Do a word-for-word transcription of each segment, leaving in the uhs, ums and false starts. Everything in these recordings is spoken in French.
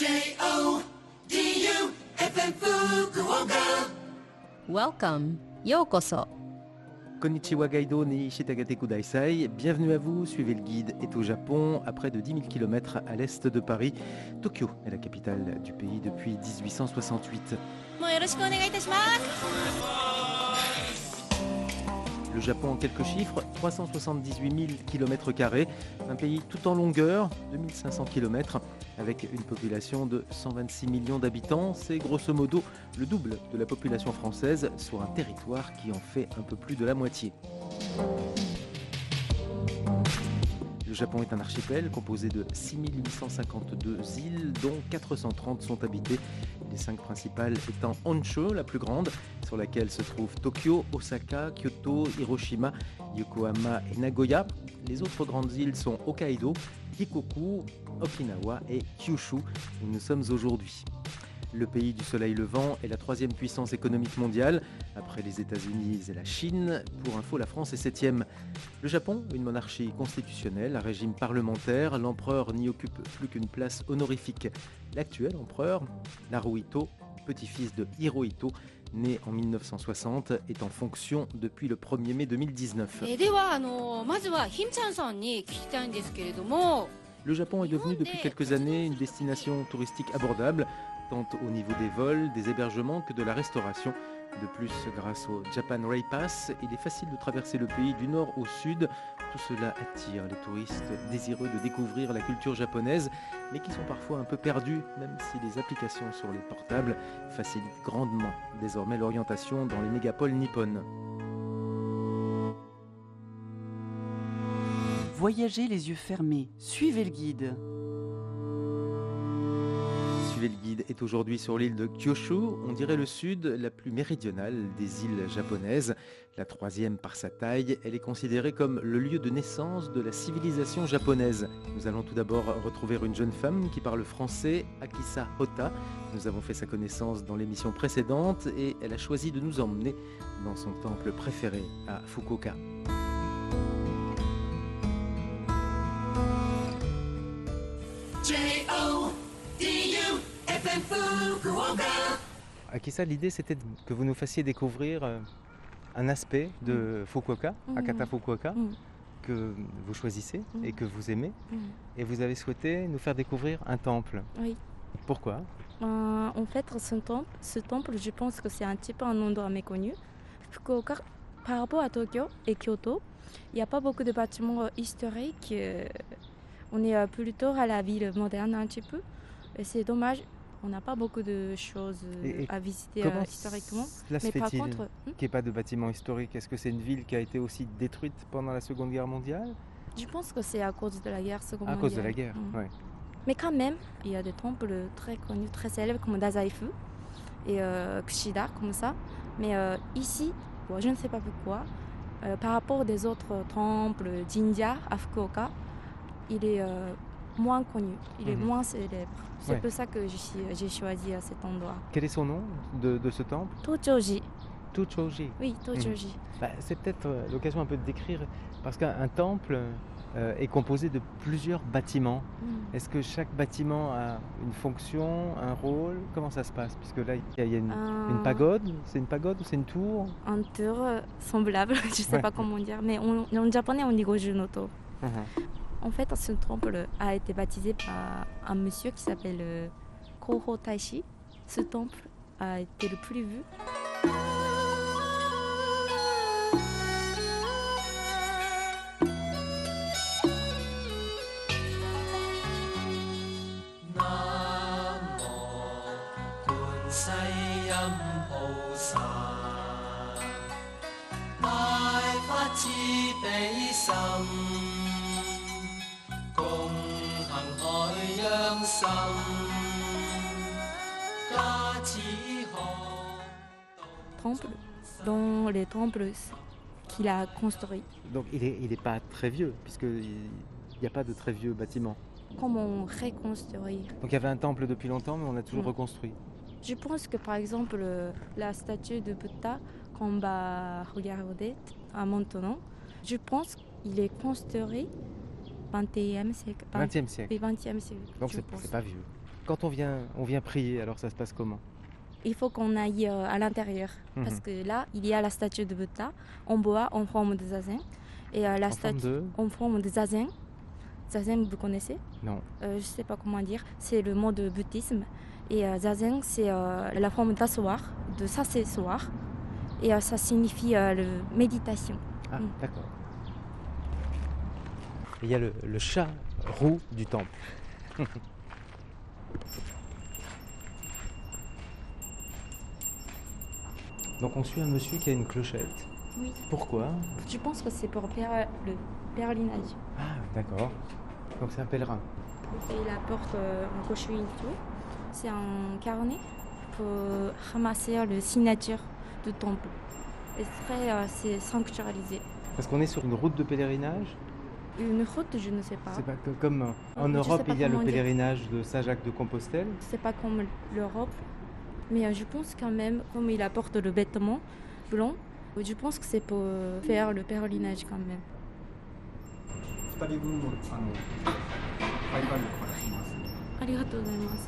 Welcome, yokoso. Konnichiwa Gaido ni Shitagate Kudaisai, bienvenue à vous, suivez le guide est au Japon, à près de dix mille kilomètres à l'est de Paris. Tokyo est la capitale du pays depuis dix-huit cent soixante-huit. Le Japon en quelques chiffres, trois cent soixante-dix-huit mille kilomètres carrés, un pays tout en longueur, deux mille cinq cents kilomètres, avec une population de cent vingt-six millions d'habitants. C'est grosso modo le double de la population française sur un territoire qui en fait un peu plus de la moitié. Le Japon est un archipel composé de six mille huit cent cinquante-deux îles, dont quatre cent trente sont habitées. Les cinq principales étant Honshu, la plus grande, sur laquelle se trouvent Tokyo, Osaka, Kyoto, Hiroshima, Yokohama et Nagoya. Les autres grandes îles sont Hokkaido, Shikoku, Okinawa et Kyushu, où nous sommes aujourd'hui. Le pays du soleil levant est la troisième puissance économique mondiale, après les États-Unis et la Chine. Pour info, la France est septième. Le Japon, une monarchie constitutionnelle, un régime parlementaire. L'empereur n'y occupe plus qu'une place honorifique. L'actuel empereur, Naruhito, petit-fils de Hirohito, né en mille neuf cent soixante, est en fonction depuis le premier mai deux mille dix-neuf. Le Japon est devenu depuis quelques années une destination touristique abordable, tant au niveau des vols, des hébergements que de la restauration. De plus, grâce au Japan Rail Pass, il est facile de traverser le pays du nord au sud. Tout cela attire les touristes désireux de découvrir la culture japonaise, mais qui sont parfois un peu perdus, même si les applications sur les portables facilitent grandement désormais l'orientation dans les mégapoles nippones. Voyagez les yeux fermés, suivez le guide. Le guide est aujourd'hui sur l'île de Kyushu, on dirait le sud, la plus méridionale des îles japonaises. La troisième par sa taille, elle est considérée comme le lieu de naissance de la civilisation japonaise. Nous allons tout d'abord retrouver une jeune femme qui parle français, Akisa Hota. Nous avons fait sa connaissance dans l'émission précédente et elle a choisi de nous emmener dans son temple préféré à Fukuoka. Akisa, l'idée c'était que vous nous fassiez découvrir un aspect de Fukuoka, mmh. Akata Fukuoka, mmh. que vous choisissez mmh. et que vous aimez. Mmh. Et vous avez souhaité nous faire découvrir un temple. Oui. Pourquoi ? euh, En fait, ce temple, ce temple, je pense que c'est un petit peu un endroit méconnu. Fukuoka, par rapport à Tokyo et Kyoto, il n'y a pas beaucoup de bâtiments historiques. On est plutôt à la ville moderne un petit peu. Et c'est dommage. On n'a pas beaucoup de choses et, et à visiter euh, historiquement. Cela se fait-il par contre, qu'il n'y ait pas de bâtiment historique ? Est-ce que c'est une ville qui a été aussi détruite pendant la Seconde Guerre mondiale ? Je pense que c'est à cause de la guerre seconde à mondiale. À cause de la guerre, mmh. oui. Mais quand même, il y a des temples très connus, très célèbres comme Dazaifu et euh, Kushida, comme ça. Mais euh, ici, bon, je ne sais pas pourquoi, euh, par rapport aux autres temples, Jinja à Fukuoka, il est... Euh, moins connu, il est mmh. moins célèbre. C'est ouais. pour ça que j'ai, j'ai choisi cet endroit. Quel est son nom de, de ce temple ? Tochoji. Tochoji. Oui, Tochoji. Mmh. Bah, c'est peut-être euh, l'occasion un peu de décrire, parce qu'un temple euh, est composé de plusieurs bâtiments. Mmh. Est-ce que chaque bâtiment a une fonction, un rôle ? Comment ça se passe ? Puisque là, il y a une, euh... une pagode. C'est une pagode ou c'est une tour ? Une tour euh, semblable, je ne sais ouais. pas comment dire, mais on, en japonais on dit Gojunoto. Mmh. En fait, ce temple a été baptisé par un monsieur qui s'appelle Koho Taishi. Ce temple a été le plus vu. Temple dans les temples qu'il a construits. Donc il n'est il est pas très vieux, puisqu'il n'y a pas de très vieux bâtiments. Comment reconstruire ? Donc il y avait un temple depuis longtemps, mais on a toujours mmh. reconstruit. Je pense que par exemple, la statue de Bouddha qu'on va regarder à maintenant, je pense qu'il est construit vingtième siècle. vingtième siècle. Oui, vingtième siècle. Donc c'est, c'est pas vieux. Quand on vient, on vient prier, alors ça se passe comment? Il faut qu'on aille euh, à l'intérieur. Mhm. Parce que là, il y a la statue de Bouddha en bois, en forme de zazen. Et euh, la En forme statue de... en forme de zazen. Zazen, vous connaissez? Non. Euh, je ne sais pas comment dire. C'est le mot de bouddhisme. Et euh, zazen, c'est euh, la forme d'asseoir, de s'asseoir. Et euh, ça signifie euh, le méditation. Ah, Mm. d'accord. Il y a le, le chat roux du temple. Donc on suit un monsieur qui a une clochette. Oui. Pourquoi? Je pense que c'est pour per- le pèlerinage. Ah, d'accord. Donc c'est un pèlerin. Et il apporte euh, un cochon et tout. C'est un carnet pour ramasser le signature du temple. Et très, euh, c'est sanctuarisé. Parce qu'on est sur une route de pèlerinage. Une route, je ne sais pas. C'est pas que- comme euh, en Je sais Europe, pas il y a le comment dire. pèlerinage de Saint-Jacques-de-Compostelle. C'est pas comme l'Europe. Mais euh, je pense quand même, comme il apporte le vêtement blanc, je pense que c'est pour faire le pèlerinage quand même. ふたりぶんのあの配管料からします。 ありがとうございます。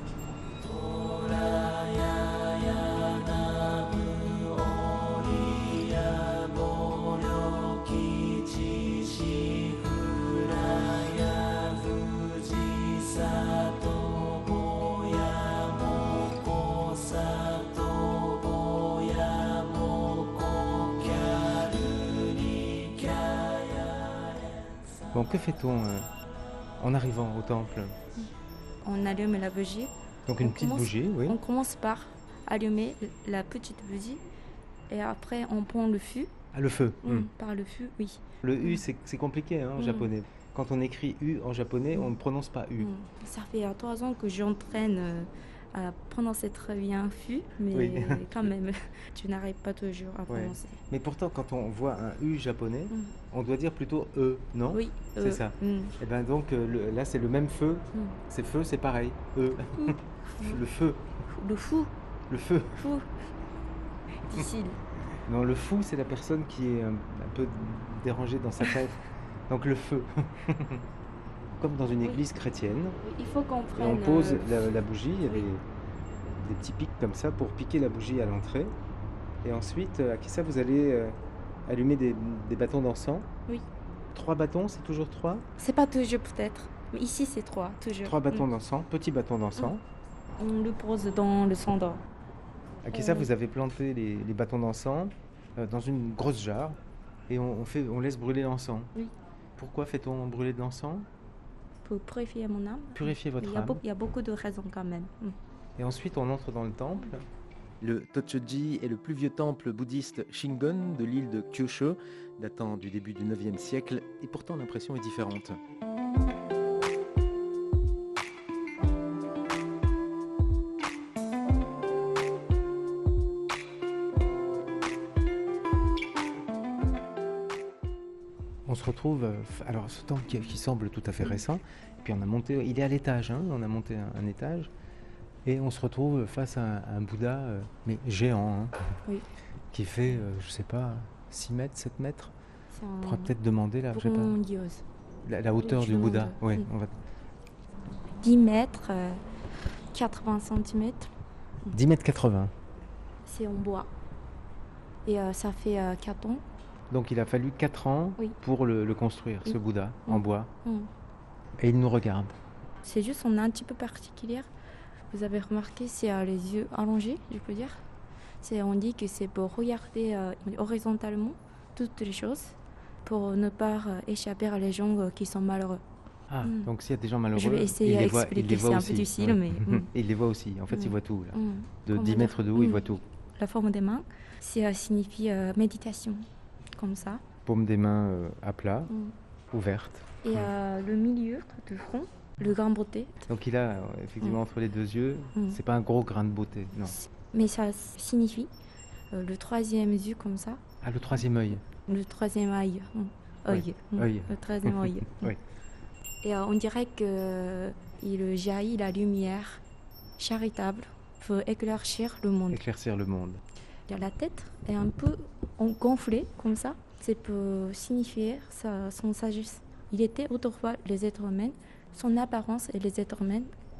Bon, que fait-on euh, en arrivant au temple? On allume la bougie. Donc une On petite commence- bougie, oui. On commence par allumer la petite bougie et après on prend le feu. Ah, le feu. Mm, Hmm. Par le feu, oui. Le U, c'est c'est compliqué hein, en Mm. japonais. Quand on écrit U en japonais, Mm. on ne prononce pas U. Mm. Ça fait euh, trois ans que j'entraîne euh, à prononcer très bien feu, mais Oui. quand même, tu n'arrives pas toujours à Ouais. prononcer. Mais pourtant, quand on voit un U japonais, Mm. on doit dire plutôt E, non? Oui, C'est euh, ça. mm, Et ben donc euh, le- là, c'est le même feu. mm. C'est feu, c'est pareil. E. Le feu. Le fou, Le feu. fou. Difficile. Non, le fou, c'est la personne qui est euh, un peu dérangée dans sa tête. Donc le feu. Comme dans une Oui. église chrétienne. Il faut qu'on Et prenne. on pose euh, la, la bougie, il y a oui. des, des petits pics comme ça pour piquer la bougie à l'entrée. Et ensuite, euh, à qui ça vous allez euh, allumer des, des bâtons d'encens. Oui. Trois bâtons, c'est toujours trois? C'est pas toujours peut-être. Mais ici c'est trois, toujours. Trois bâtons Mm. d'encens, petits bâtons d'encens. On le pose dans le cendres. À qui ça Euh, vous avez planté les, les bâtons d'encens euh, dans une grosse jarre et on, on fait, on laisse brûler l'encens. Oui. Pourquoi fait-on brûler de l'encens? Pour purifier mon âme. Purifier votre il y, a âme. beaucoup, il y a beaucoup de raisons quand même. Mm. Et ensuite, on entre dans le temple. Le Tochoji est le plus vieux temple bouddhiste Shingon de l'île de Kyushu, datant du début du neuvième siècle, et pourtant l'impression est différente. On se retrouve, euh, f- alors ce temple qui, qui semble tout à fait récent, puis on a monté, il est à l'étage, hein, on a monté un, un étage, et on se retrouve face à un, à un Bouddha, euh, mais géant, hein, Oui. qui fait, euh, je sais pas, six mètres, sept mètres. C'est On un pourra peut-être demander là, je sais pas, grandiose. la, la hauteur Je du demande. Bouddha. Ouais, Mm. on va... dix mètres, euh, quatre-vingts centimètres. dix mètres quatre-vingts. C'est en bois. Et euh, ça fait euh, quatre ans. Donc il a fallu quatre ans Oui. pour le, le construire, ce Oui. Bouddha, en Mm. bois. Mm. Et il nous regarde. C'est juste, on est un petit peu particulier. Vous avez remarqué, c'est euh, les yeux allongés, je peux dire. C'est, on dit que c'est pour regarder euh, horizontalement toutes les choses, pour ne pas euh, échapper à les gens euh, qui sont malheureux. Ah, Mm. donc s'il y a des gens malheureux, Je vais essayer il les à voit, il expliquer, les voit c'est un aussi. peu difficile, mais, mm. il les voit aussi. En fait, il Mm. voit tout. Là. Mm. De Comment dix dire mètres de haut, il Mm. voit tout. La forme des mains, c'est, euh, signifie euh, méditation, comme ça. Paume des mains euh, à plat, Mm. ouverte. Et euh, le milieu du front, le grain beauté. Donc il a euh, effectivement Mm. entre les deux yeux, Mm. c'est pas un gros grain de beauté. Non. Mais ça signifie euh, le troisième yeux comme ça, Ah, le troisième œil. le troisième œil. mm, Oui, œil, mm, œil. Le troisième œil. mm. Oui. Et euh, on dirait que il jaillit la lumière charitable pour éclaircir le monde. Éclaircir le monde. Il y a la tête est un peu en- gonflée comme ça. C'est pour signifier sa, son sagesse. Il était autrefois les êtres humains, son apparence et les êtres humains,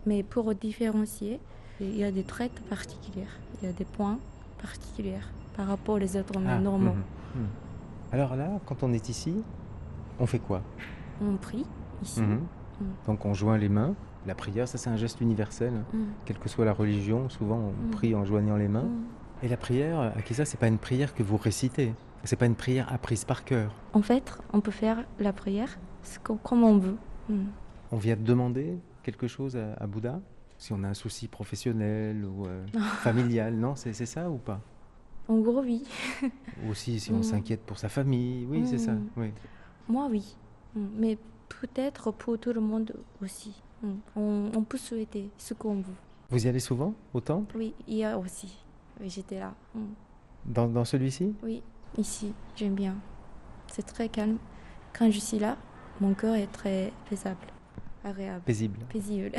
Mais pour différencier, il y a des traits particuliers, il y a des points particuliers par rapport aux êtres humains Ah, normaux. mhm, mhm. Alors là, quand on est ici, on fait quoi? On prie ici. Mhm. Mm. Donc on joint les mains. La prière, ça c'est un geste universel. Mm. Quelle que soit la religion, souvent on Mm. prie en joignant les mains. Mm. Et la prière, Akisa, c'est pas une prière que vous récitez. C'est pas une prière apprise par cœur. En fait, on peut faire la prière ce qu'on- comme on veut. Mm. On vient demander quelque chose à, à Bouddha? Si on a un souci professionnel ou euh, familial, non? C'est c'est ça ou pas? En gros, oui. Ou aussi si on Mm. s'inquiète pour sa famille, oui, c'est ça. Mm. Oui. Moi, oui. Mm. Mais peut-être pour tout le monde aussi. Mm. On, on peut souhaiter ce qu'on veut. Vous y allez souvent au temple? Oui, hier aussi. Oui, j'étais là. Mm. Dans, dans celui-ci? Oui, ici, j'aime bien. C'est très calme. Quand je suis là, mon cœur est très paisible, agréable, Paisible. paisible.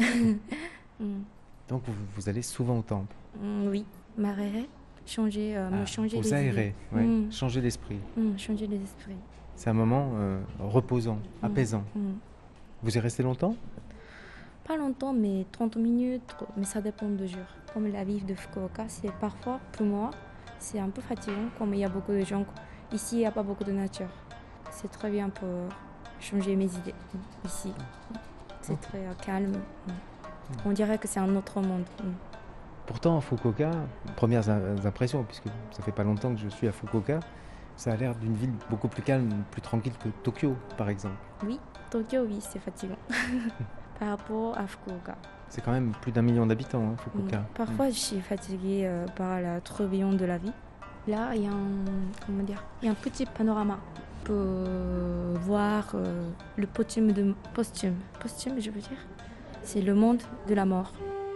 Mm. Donc vous, vous allez souvent au temple. Mm, oui, m'aérer, changer, euh, me Ah, changer vous les aérez, idées. ouais. Mm. Changer l'esprit. Mm, changer les esprits. C'est un moment euh, reposant, Mm. apaisant. Mm. Vous y restez longtemps? Pas longtemps, mais trente minutes, mais ça dépend du jour. Comme la vie de Fukuoka, c'est parfois, pour moi, c'est un peu fatigant, comme il y a beaucoup de gens. Ici, il n'y a pas beaucoup de nature. C'est très bien pour changer mes idées, mm, ici. C'est très euh, calme. Mm. On dirait que c'est un autre monde. Mm. Pourtant, à Fukuoka, premières im- impressions, puisque ça fait pas longtemps que je suis à Fukuoka, ça a l'air d'une ville beaucoup plus calme, plus tranquille que Tokyo, par exemple. Oui, Tokyo, oui, c'est fatigant. Par rapport à Fukuoka. C'est quand même plus d'un million d'habitants, hein, Mm. Fukuoka. Parfois, je suis fatiguée euh, par la tourbillon de la vie. Là, il y a un, comment dire, il y a un petit panorama pour euh, voir euh, le posthume de posthume. Posthume, je veux dire, c'est le monde de la mort.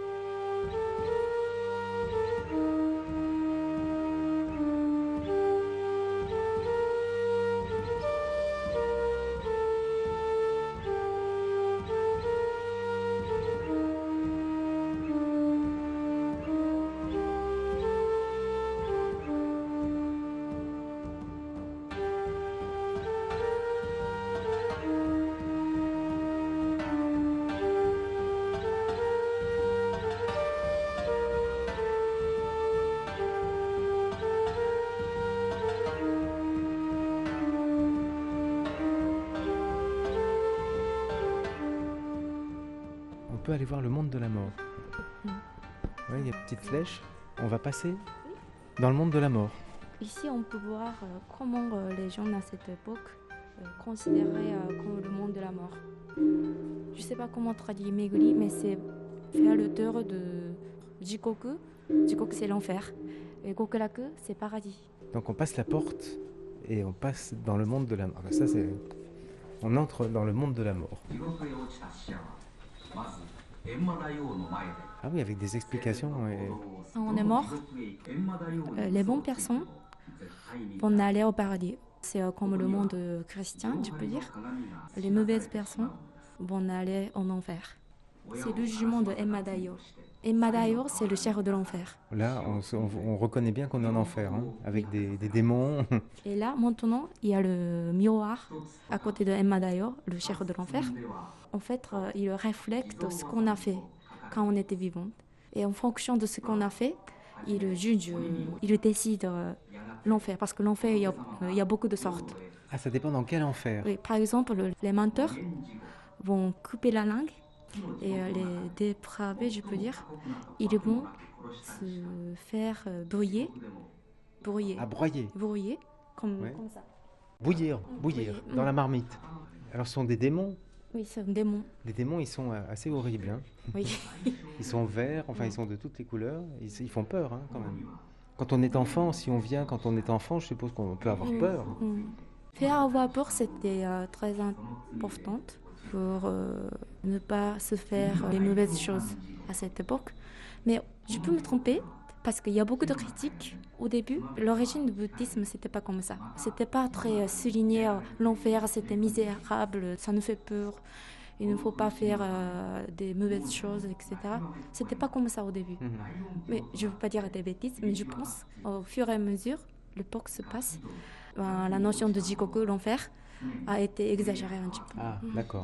On peut aller voir le monde de la mort. Mm. Ouais, il y a une petite flèche. On va passer dans le monde de la mort. Ici, on peut voir euh, comment euh, les gens à cette époque euh, considéraient euh, comme le monde de la mort. Je ne sais pas comment traduire Meguri, mais c'est faire le tour de Jikoku. Jikoku, c'est l'enfer. Et Gokuraku, c'est paradis. Donc on passe la porte et on passe dans le monde de la mort. Ça, c'est... On entre dans le monde de la mort. Ah oui, avec des explications. et- Quand on est mort, euh, les bonnes personnes vont aller au paradis. C'est euh, comme le monde euh, chrétien, je peux dire. Les mauvaises personnes vont aller en enfer. C'est le jugement de Emmadayo. Emmadayo, c'est le chef de l'enfer. Là, on, se- on- on reconnaît bien qu'on est en enfer, hein, avec des, des démons. Et là, maintenant, il y a le miroir à côté de Emmadayo, le chef de l'enfer. En fait, euh, il reflète ce qu'on a fait quand on était vivant. Et en fonction de ce qu'on a fait, il juge, euh, il décide euh, l'enfer. Parce que l'enfer, il y, a, euh, il y a beaucoup de sortes. Ah, ça dépend dans quel enfer. Oui, par exemple, le- les menteurs vont couper la langue. Et euh, les dépravés, je peux dire, ils vont se faire euh, brouiller. Brouiller. À broyer, Brouiller, comme, Ouais. comme ça. bouillir, bouillir, Bouillir. dans la marmite. Alors, ce sont des démons. Oui, c'est un démon. Les démons, ils sont euh, assez horribles, hein. Oui. Ils sont verts, enfin, ils sont de toutes les couleurs. Ils, ils font peur, hein, quand même. Quand on est enfant, si on vient quand on est enfant, je suppose qu'on peut avoir Mm. peur. Mm. Faire avoir peur, c'était euh, très important pour euh, ne pas se faire les mauvaises choses à cette époque. Mais je peux me tromper parce qu'il y a beaucoup de critiques. Au début, l'origine du bouddhisme, c'était pas comme ça. C'était pas très euh, souligné. euh, L'enfer, c'était misérable, ça nous fait peur. Il ne faut pas faire euh, des mauvaises choses, et cetera. C'était pas comme ça au début. Mhm. Mais je ne veux pas dire des bêtises, mais je pense au fur et à mesure, l'époque se passe, ben, la notion de Jikoku, l'enfer, a été exagérée un petit peu. Ah, d'accord.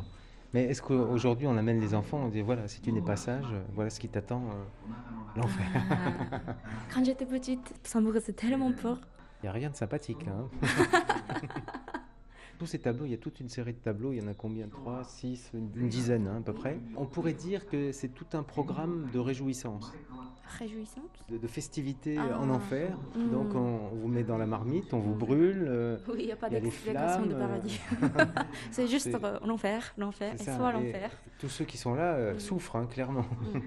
Mais est-ce qu'aujourd'hui on amène les enfants, on dit voilà, si tu n'es pas sage, voilà ce qui t'attend, euh, l'enfer. Ah, quand j'étais petite, ça me faisait tellement peur. Il n'y a rien de sympathique là. Hein. Tous ces tableaux, il y a toute une série de tableaux, il y en a combien? Trois, six, une, une dizaine hein, à peu près. On pourrait dire que c'est tout un programme de réjouissance, Réjouissante. de, de festivités Ah. en enfer. Mm. Donc on, on vous met dans la marmite, on vous brûle. euh, Oui, il n'y a pas Il y a les d'explication de flammes, paradis. C'est juste c'est- euh, l'enfer, l'enfer, c'est et ça. soit Et l'enfer. tous ceux qui sont là euh, Mm. souffrent, hein, clairement.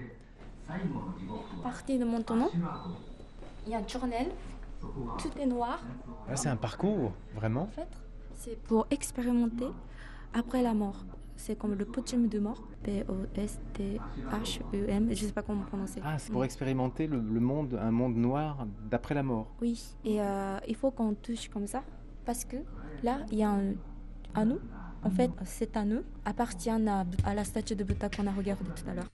À partir de maintenant, il y a un journal, tout est noir. Là, c'est un parcours, vraiment. En fait, c'est pour expérimenter après la mort. C'est comme le potem de mort, P O S T H E M, je ne sais pas comment prononcer. Ah, c'est pour Mm. expérimenter le, le monde, un monde noir d'après la mort. Oui, et euh, il faut qu'on touche comme ça, parce que là, il y a un anneau. En fait, cet anneau appartient à, à la statue de Bouddha qu'on a regardée tout à l'heure.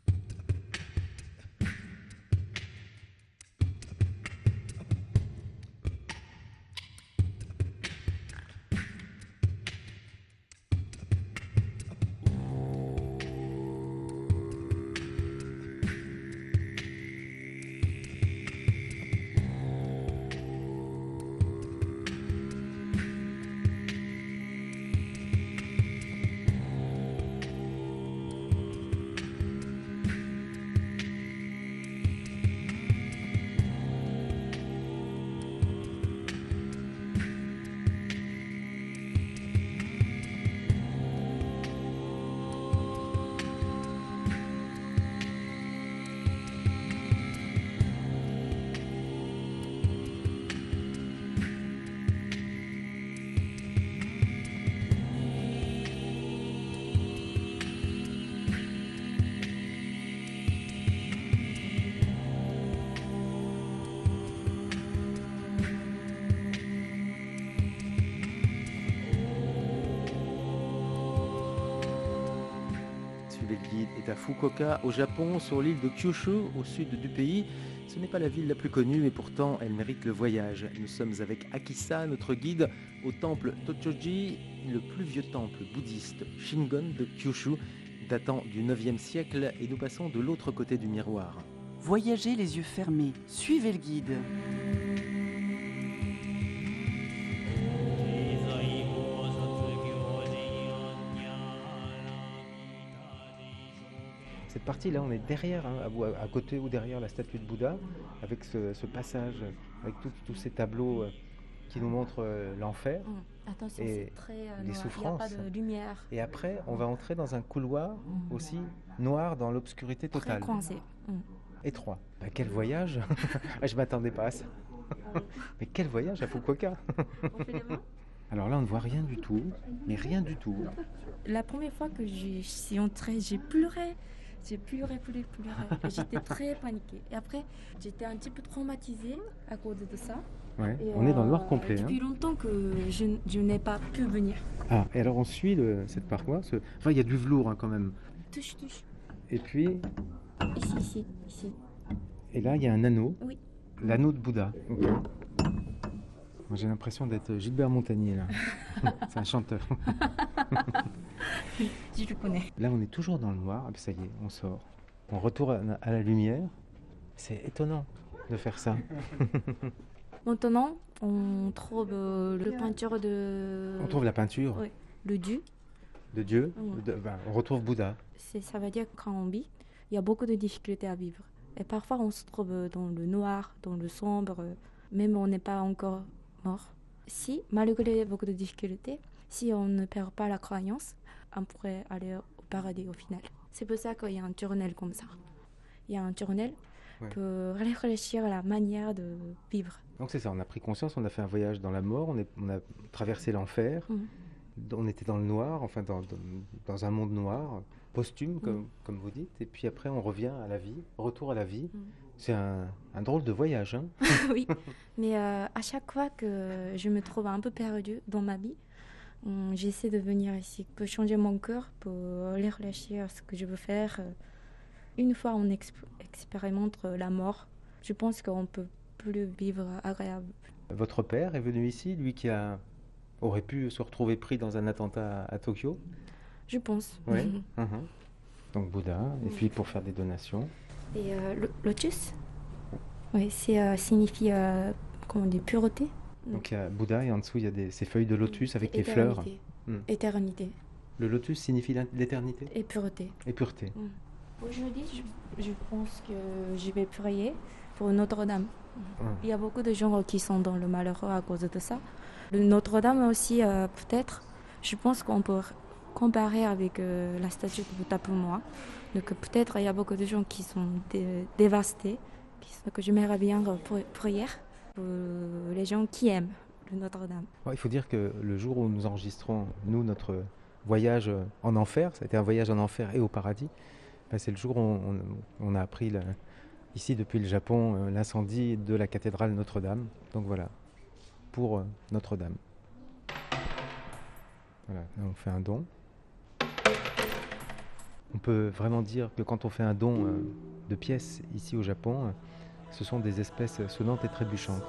Le guide est à Fukuoka, au Japon, sur l'île de Kyushu, au sud du pays. Ce n'est pas la ville la plus connue, mais pourtant elle mérite le voyage. Nous sommes avec Akisa, notre guide, au temple Tochoji, le plus vieux temple bouddhiste Shingon de Kyushu, datant du neuvième siècle, et nous passons de l'autre côté du miroir. Voyagez les yeux fermés, suivez le guide. Cette partie-là, on est derrière, hein, à, à côté ou derrière la statue de Bouddha, avec ce, ce passage, avec tout- tous ces tableaux euh, qui nous montrent euh, l'enfer. Hum, Attention, Et c'est très euh, les noir. Il n'y a souffrances. pas de lumière. Et après, on va entrer dans un couloir Mm. aussi noir dans l'obscurité Très totale, coincé. Hum. étroit. Bah, quel voyage. Ah, je m'attendais pas à ça. Mais quel voyage à Fukuoka. On fait les mains. Alors là, on ne voit rien du tout, mais rien du tout. La première fois que je suis entrée, j'ai pleuré. J'ai pleuré, pleuré, pleuré. Et j'étais très paniquée. Et après, j'étais un petit peu traumatisée à cause de ça. Ouais, Et, on est dans le noir euh, complet. hein. Depuis longtemps que je, je n'ai pas pu venir. Ah, et alors on suit le- cette paroi. ce- Enfin, il y a du velours hein, quand même. Touche, touche. Et puis, Ici, ici, ici. et là, il y a un anneau. Oui. L'anneau de Bouddha. Ok. Moi, j'ai l'impression d'être Gilbert Montagnier là. C'est un chanteur. Je le connais. Là, on est toujours dans le noir. Ah, ben, ça y est, on sort. On retourne à à la lumière. C'est étonnant de faire ça. Maintenant, on trouve euh, le peinture de... On trouve la peinture Oui. Le dieu. de Dieu. Ouais. de- ben, on retrouve Bouddha. C'est, ça veut dire que quand on vit, il y a beaucoup de difficultés à vivre. Et parfois, on se trouve dans le noir, dans le sombre, même on n'est pas encore mort. Si, malgré beaucoup de difficultés, si on ne perd pas la croyance, on pourrait aller au paradis au final. C'est pour ça qu'il y a un journal comme ça. Il y a un journal Ouais. pour réfléchir à la manière de vivre. Donc c'est ça, on a pris conscience, on a fait un voyage dans la mort, on, est- on a traversé l'enfer, Mhm. on était dans le noir, enfin dans, dans- dans un monde noir, posthume comme, comme vous dites, et puis après on revient à la vie, retour à la vie. Mhm. C'est un, un drôle de voyage. Hein. Oui, mais euh, à chaque fois que je me trouve un peu perdue dans ma vie, hum, j'essaie de venir ici, pour changer mon cœur, pour réfléchir à ce que je veux faire. Une fois on exp- expérimente la mort, je pense qu'on peut plus vivre agréable. Votre père est venu ici, lui qui a, aurait pu se retrouver pris dans un attentat à, à Tokyo. Je pense. Oui. Mhm. Donc Bouddha, et puis pour faire des donations. Et euh, lo- lotus, oui, c'est euh, signifie euh, comment on dit, pureté. Donc il y a Bouddha et en dessous il y a des, ces feuilles de lotus avec les Éternité. fleurs. Mm. Éternité Le lotus signifie l'in- l'éternité et pureté. et pureté. Aujourd'hui, je, je pense que je vais prier pour Notre-Dame. Mm. Il y a beaucoup de gens qui sont dans le malheur à cause de ça. Le Notre-Dame aussi, euh, peut-être, je pense qu'on peut comparer avec euh, la statue de Bouddha pour moi. Donc peut-être il y a beaucoup de gens qui sont dé- dévastés. Qui sont, que j'aimerais bien euh, pri- prier pour les gens qui aiment le Notre-Dame. Bon, il faut dire que le jour où nous enregistrons, nous, notre voyage en enfer, ça a été un voyage en enfer et au paradis, ben, c'est le jour où on, on a appris, la- ici depuis le Japon, euh, l'incendie de la cathédrale Notre-Dame. Donc voilà, pour euh, Notre-Dame. Voilà, là, on fait un don. On peut vraiment dire que quand on fait un don euh, de pièces ici au Japon, euh, ce sont des espèces sonnantes et trébuchantes.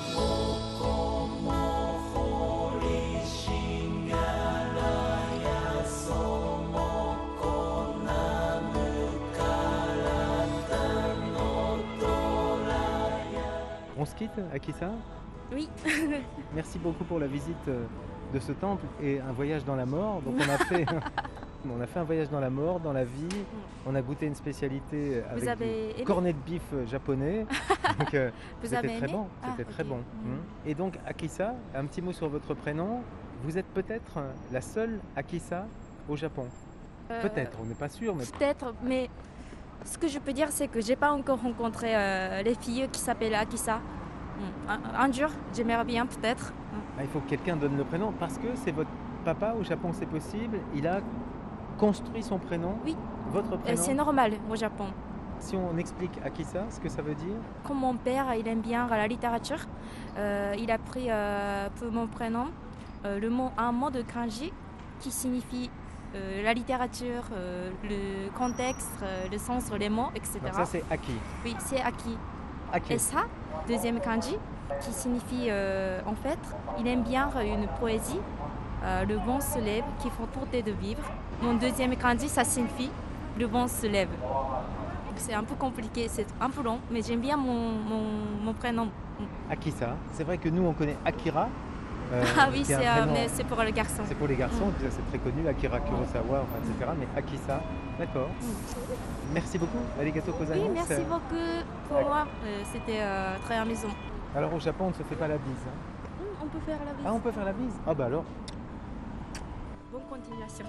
On se quitte, Akisa? Oui. Merci beaucoup pour la visite euh, de ce temple et un voyage dans la mort. Donc on a fait, on a fait un voyage dans la mort, dans la vie. On a goûté une spécialité avec Vous avez du aimé cornet de bif euh, japonais. Donc euh, Vous c'était avez très aimé bon. Ah, C'était très ok. bon. Mm. Mm. Et donc Akisa, un petit mot sur votre prénom. Vous êtes peut-être euh, la seule Akisa au Japon. Euh, Peut-être, on n'est pas sûr, mais Peut-être, mais ce que je peux dire, c'est que j'ai pas encore rencontré euh, les filles qui s'appellent Akisa. Mm. Un, un jour, j'aimerais bien peut-être. ah, il faut que quelqu'un donne le prénom parce que c'est votre papa au Japon, c'est possible. Il a construit son prénom. Oui. Votre Euh, prénom. c'est normal au Japon. Si on explique Akisa, ce que ça veut dire. Comme mon père, il aime bien la littérature, euh, il a pris euh, pour mon prénom euh, le mot, un mot de kanji qui signifie euh, la littérature, euh, le contexte, euh, le sens, les mots, et cetera. Donc ça c'est Aki. Oui, c'est Aki. Aki. Et ça, deuxième kanji, qui signifie, euh, en fait, il aime bien une poésie, euh, le vent se lève, qui font tenter de vivre. Mon deuxième kanji, ça signifie le vent se lève. Donc c'est un peu compliqué, c'est un peu long, mais j'aime bien mon, mon, mon prénom. Akisa. C'est vrai que nous on connaît Akira. euh, Ah oui, qui est un c'est, euh, prénom- mais c'est pour le garçon. c'est pour les garçons, puis ça, c'est très connu, Akira Kurosawa, enfin, et cetera. Mais Akisa, d'accord. Merci beaucoup, arigato gozaimasu. Oui, merci beaucoup pour moi. Euh, c'était euh, très amusant. Alors au Japon, on ne se fait pas la bise. hein. Hum, on peut faire la visite. Ah, on peut faire la bise. Ah bah alors. Bonne continuation.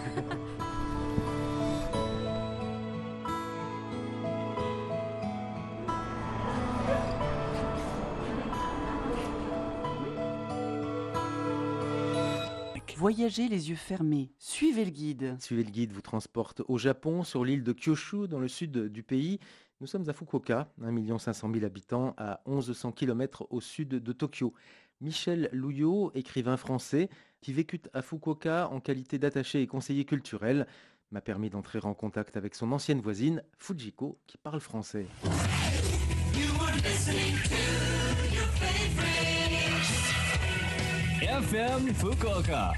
Voyagez les yeux fermés, suivez le guide. Suivez le guide vous transporte au Japon, sur l'île de Kyushu, dans le sud du pays. Nous sommes à Fukuoka, un million cinq cent mille habitants, à mille cent kilomètres au sud de Tokyo. Michel Louillot, écrivain français, qui vécut à Fukuoka en qualité d'attaché et conseiller culturel, m'a permis d'entrer en contact avec son ancienne voisine, Fujiko, qui parle français. F M Fukuoka.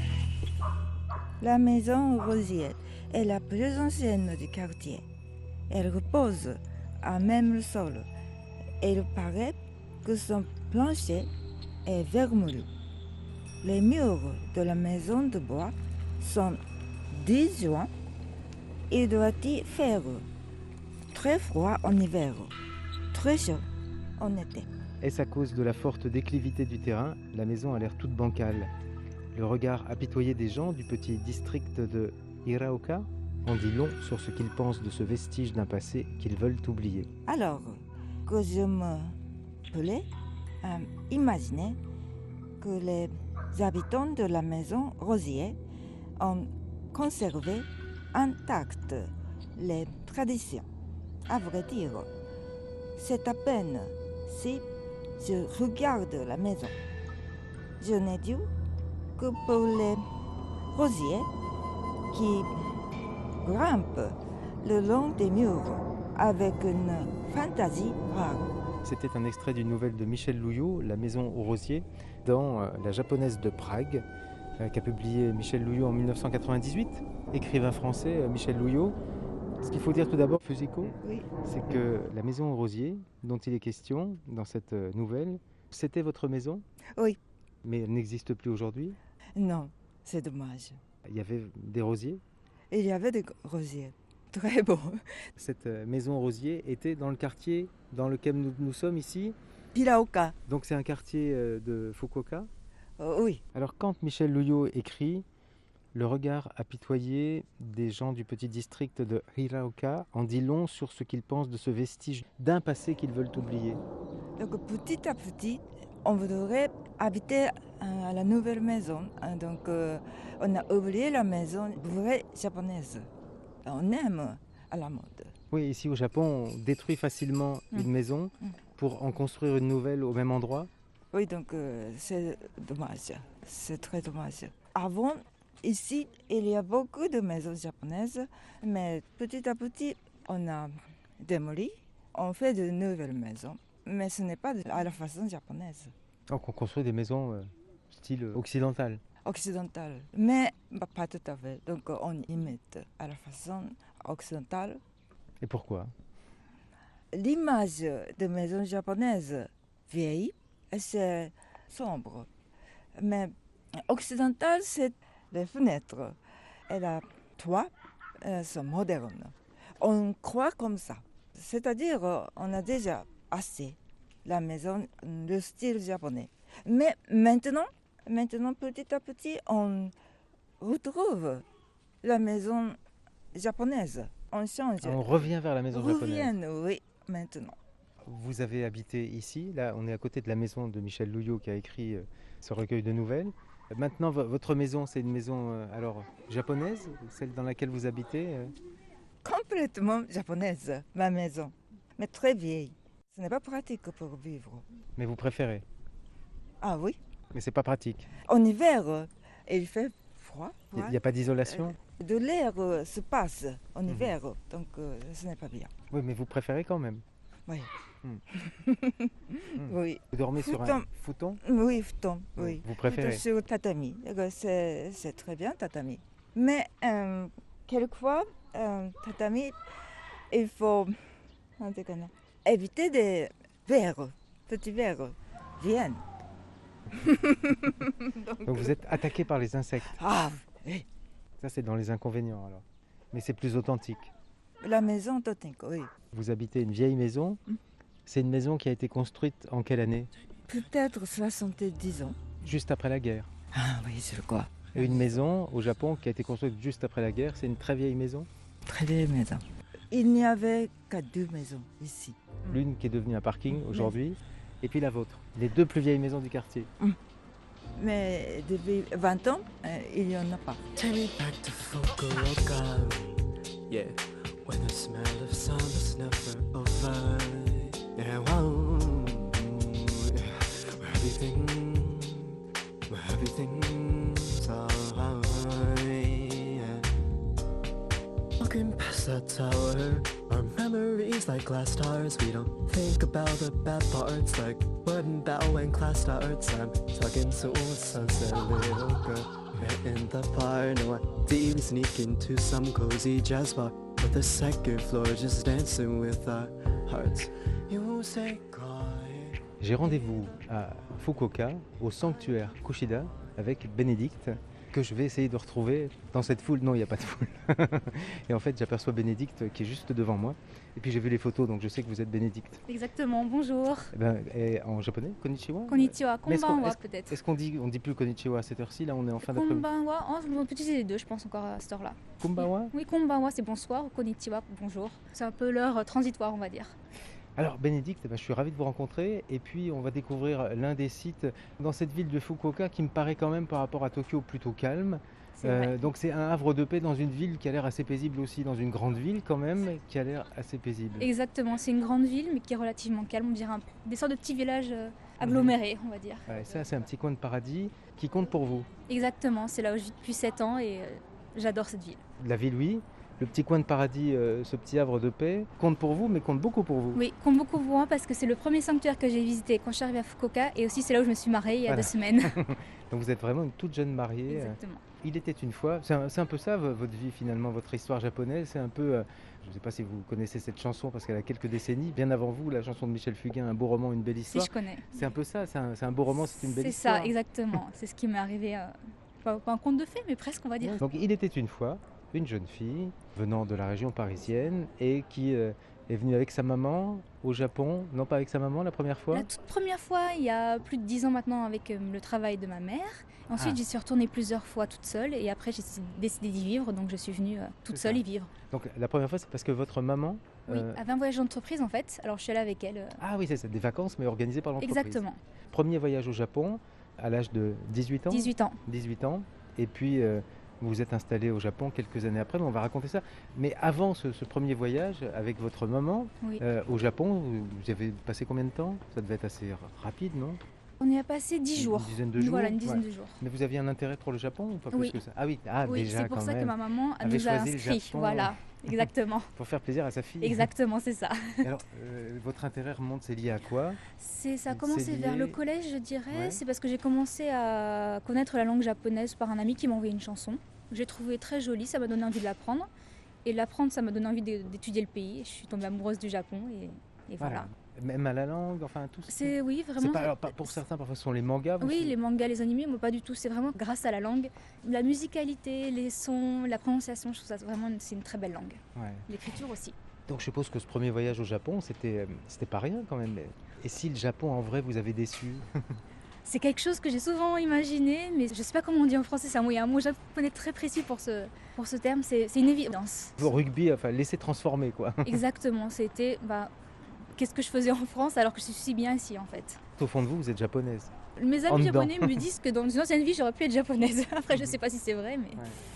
La maison Rosier est la plus ancienne du quartier. Elle repose à même le sol et il paraît que son plancher est vermoulu. Les murs de la maison de bois sont disjoints. Il doit y faire très froid en hiver, très chaud en été. Est-ce à cause de la forte déclivité du terrain? La maison a l'air toute bancale. Le regard apitoyé des gens du petit district de Hiraoka en dit long sur ce qu'ils pensent de ce vestige d'un passé qu'ils veulent oublier. Alors que je me plais à imaginer que les habitants de la maison Rosier ont conservé intactes les traditions. À vrai dire, c'est à peine si je regarde la maison. Je n'ai dû que pour les rosiers qui grimpent le long des murs avec une fantaisie rare. C'était un extrait d'une nouvelle de Michel Louillot, La maison aux rosiers, dans euh, La japonaise de Prague, euh, qu'a publié Michel Louillot en mille neuf cent quatre-vingt-dix-huit, écrivain français euh, Michel Louillot. Ce qu'il faut dire tout d'abord, Fusiko, Oui. c'est que la maison aux rosiers, dont il est question dans cette euh, nouvelle, c'était votre maison? Oui. Mais elle n'existe plus aujourd'hui? Non, c'est dommage. Il y avait des rosiers? Il y avait des rosiers. Très beaux. Cette euh, maison aux rosiers était dans le quartier dans lequel nous, nous sommes ici. Piraoka. Donc c'est un quartier euh, de Fukuoka. Euh, oui. Alors quand Michel Louillot écrit le regard apitoyé des gens du petit district de Hiraoka en dit long sur ce qu'ils pensent de ce vestige d'un passé qu'ils veulent oublier. Donc petit à petit, on voudrait habiter à la nouvelle maison. Donc euh, on a oublié la maison vraie japonaise. On aime à la mode. Oui, ici au Japon, on détruit facilement Mm. une maison Mm. pour en construire une nouvelle au même endroit. Oui, donc euh, c'est dommage. C'est très dommage. Avant, ici, il y a beaucoup de maisons japonaises, mais petit à petit, on a démoli. On fait de nouvelles maisons, mais ce n'est pas à la façon japonaise, Donc on construit des maisons euh, style occidental. occidentale. Mais bah, pas tout à fait. Donc on imite à la façon occidentale. Et pourquoi? L'image de maison japonaise vieille, c'est sombre. Mais occidentale, c'est les fenêtres et la toit euh, sont modernes. On croit comme ça. C'est-à-dire, euh, on a déjà assez la maison, le style japonais. Mais maintenant, maintenant, petit à petit, on retrouve la maison japonaise. On change. On revient vers la maison japonaise. Revienne, oui, maintenant. Vous avez habité ici, là on est à côté de la maison de Michel Louillot qui a écrit euh, ce recueil de nouvelles. Maintenant vo- votre maison c'est une maison euh, alors japonaise, celle dans laquelle vous habitez euh Complètement japonaise, ma maison, mais très vieille. Ce n'est pas pratique pour vivre. mais vous préférez. Ah oui, Mais c'est pas pratique. en hiver, il fait froid. Il froid. n'y a pas d'isolation. De l'air euh, se passe en Mhm. hiver, donc euh, ce n'est pas bien. Oui mais vous préférez quand même. Oui. Hmm. Oui, Vous dormez sur un Futon. fouton. oui, futon, oui. Vous préférez. Futon sur tatami, Donc, c'est c'est très bien tatami. Mais euh, quelquefois, euh, tatami, il faut comment dire que non, éviter des vers, petits vers, viennent. Donc, Donc vous êtes attaqué par les insectes. ah, oui. Ça c'est dans les inconvénients alors. Mais c'est plus authentique. La maison totink, oui. Vous habitez une vieille maison. Mm. C'est une maison qui a été construite en quelle année? Peut-être soixante-dix ans. Juste après la guerre. Ah oui, je le crois. Et une maison au Japon qui a été construite juste après la guerre, c'est une très vieille maison. Très vieille maison. Il n'y avait que deux maisons ici. L'une qui est devenue un parking aujourd'hui, et puis la vôtre. Les deux plus vieilles maisons du quartier. Mais depuis vingt ans, euh, il n'y en a pas. Take me back to Fukuoka. Yeah, when the smell of summer's never over. Yeah, wow. Where everything, where everything's alright. Yeah. Walking past that tower, our memories like glass stars. We don't think about the bad parts, like wooden bell when class starts. I'm talking to a sunset little girl. We're in the bar, no idea we sneak into some cozy jazz bar. With the second floor just dancing with our hearts. You say quiet. J'ai rendez-vous à Fukuoka, au sanctuaire Kushida, avec Bénédicte, que je vais essayer de retrouver dans cette foule. Non, il n'y a pas de foule. Et en fait, j'aperçois Bénédicte qui est juste devant moi. Et puis j'ai vu les photos, donc je sais que vous êtes Bénédicte. Exactement, bonjour. Eh ben, et en japonais, konnichiwa. Konnichiwa, Mais est-ce qu'on- konbanwa est-ce- peut-être. Est-ce qu'on dit, on dit plus konnichiwa à cette heure-ci? Là, on est en fin d'après-midi. Konbanwa, oh, on peut utiliser les deux, je pense, encore à cette heure-là. Kumbawa. Oui, konbanwa c'est bonsoir, konnichiwa bonjour. C'est un peu l'heure euh, transitoire, on va dire. Alors Bénédicte, eh ben, je suis ravi de vous rencontrer et puis on va découvrir l'un des sites dans cette ville de Fukuoka qui me paraît quand même par rapport à Tokyo plutôt calme. C'est Euh, vrai. donc c'est un havre de paix dans une ville qui a l'air assez paisible aussi, dans une grande ville quand même qui a l'air assez paisible. Exactement, c'est une grande ville, mais qui est relativement calme, on dirait un- des sortes de petits villages euh, agglomérés, on va dire. Ouais, ça c'est un petit coin de paradis qui compte pour vous. Exactement, c'est là où je vis depuis sept ans et euh, j'adore cette ville. La ville oui, le petit coin de paradis, euh, ce petit havre de paix, compte pour vous, mais compte beaucoup pour vous. Oui, compte beaucoup pour moi parce que c'est le premier sanctuaire que j'ai visité quand je suis arrivée à Fukuoka et aussi c'est là où je me suis mariée il y a Voilà. deux semaines. Donc vous êtes vraiment une toute jeune mariée. Exactement. Il était une fois, c'est un, c'est un peu ça v- votre vie finalement, votre histoire japonaise, c'est un peu, euh, je ne sais pas si vous connaissez cette chanson parce qu'elle a quelques décennies, bien avant vous, la chanson de Michel Fugain, Un beau roman, une belle Si histoire. je connais. C'est un peu ça, c'est un, c'est un beau roman, c'est une belle C'est histoire. ça, exactement. C'est ce qui m'est arrivé, euh, pas, pas un conte de fées, mais presque on va dire. Ouais. Donc il était une fois une jeune fille venant de la région parisienne et qui euh, est venue avec sa maman au Japon, non pas avec sa maman la première fois. La toute première fois, il y a plus de dix ans maintenant, avec euh, le travail de ma mère. Ensuite, Ah. j'y suis retournée plusieurs fois toute seule et après, j'ai décidé d'y vivre, donc je suis venue euh, toute C'est seule ça. y vivre. Donc la première fois c'est parce que votre maman... Oui, euh, avait un voyage d'entreprise en fait, alors je suis allée avec elle. euh, Ah oui, c'est ça, des vacances mais organisées par l'entreprise. Exactement, Premier voyage au Japon à l'âge de dix-huit ans. dix-huit ans. dix-huit ans. Et puis euh, vous vous êtes installé au Japon quelques années après, mais on va raconter ça. Mais avant ce, ce premier voyage avec votre maman Oui. euh, au Japon, vous, vous avez passé combien de temps? Ça devait être assez r- rapide, non? On y a passé dix Une- jours. Une dizaine de jours. Voilà, une dizaine Ouais. de jours. Mais vous aviez un intérêt pour le Japon ou pas plus Oui. que ça? Ah oui, ah, Oui, déjà c'est pour quand ça même. que ma maman avait nous a choisi le inscrits. Japon. Voilà, exactement. Pour faire plaisir à sa fille. Exactement, c'est ça. Et alors, euh, votre intérêt remonte, c'est lié à quoi? C'est, ça a C'est commencé vers lié- le collège, je dirais. Ouais. C'est parce que j'ai commencé à connaître la langue japonaise par un ami qui m'a envoyé une chanson. J'ai trouvé très jolie, ça m'a donné envie de l'apprendre. Et l'apprendre, ça m'a donné envie d'é- d'étudier le pays. Je suis tombée amoureuse du Japon et, et voilà. Même à la langue, enfin tout. C'est oui, C'est vraiment. pas, alors, pas- pour certains, parfois, ce sont les mangas. vous Oui, suivez les mangas, les animés, moi pas du tout. C'est vraiment grâce à la langue, la musicalité, les sons, la prononciation. Je trouve ça vraiment, c'est une très belle langue. Ouais. L'écriture aussi. Donc je suppose que ce premier voyage au Japon, c'était, euh, c'était pas rien quand même. Et si le Japon, en vrai, vous avez déçu? C'est quelque chose que j'ai souvent imaginé, mais je sais pas comment on dit en français. C'est un mot, il y a un mot japonais très précis pour ce, pour ce terme. C'est, c'est une évidence. Au rugby, enfin, laisser transformer, quoi. Exactement. C'était, bah, qu'est-ce que je faisais en France alors que je suis si bien ici en fait. Au fond de vous, vous êtes japonaise. Mes En amis dedans. japonais me disent que dans une ancienne vie, j'aurais pu être japonaise. Après, je sais pas si c'est vrai, mais.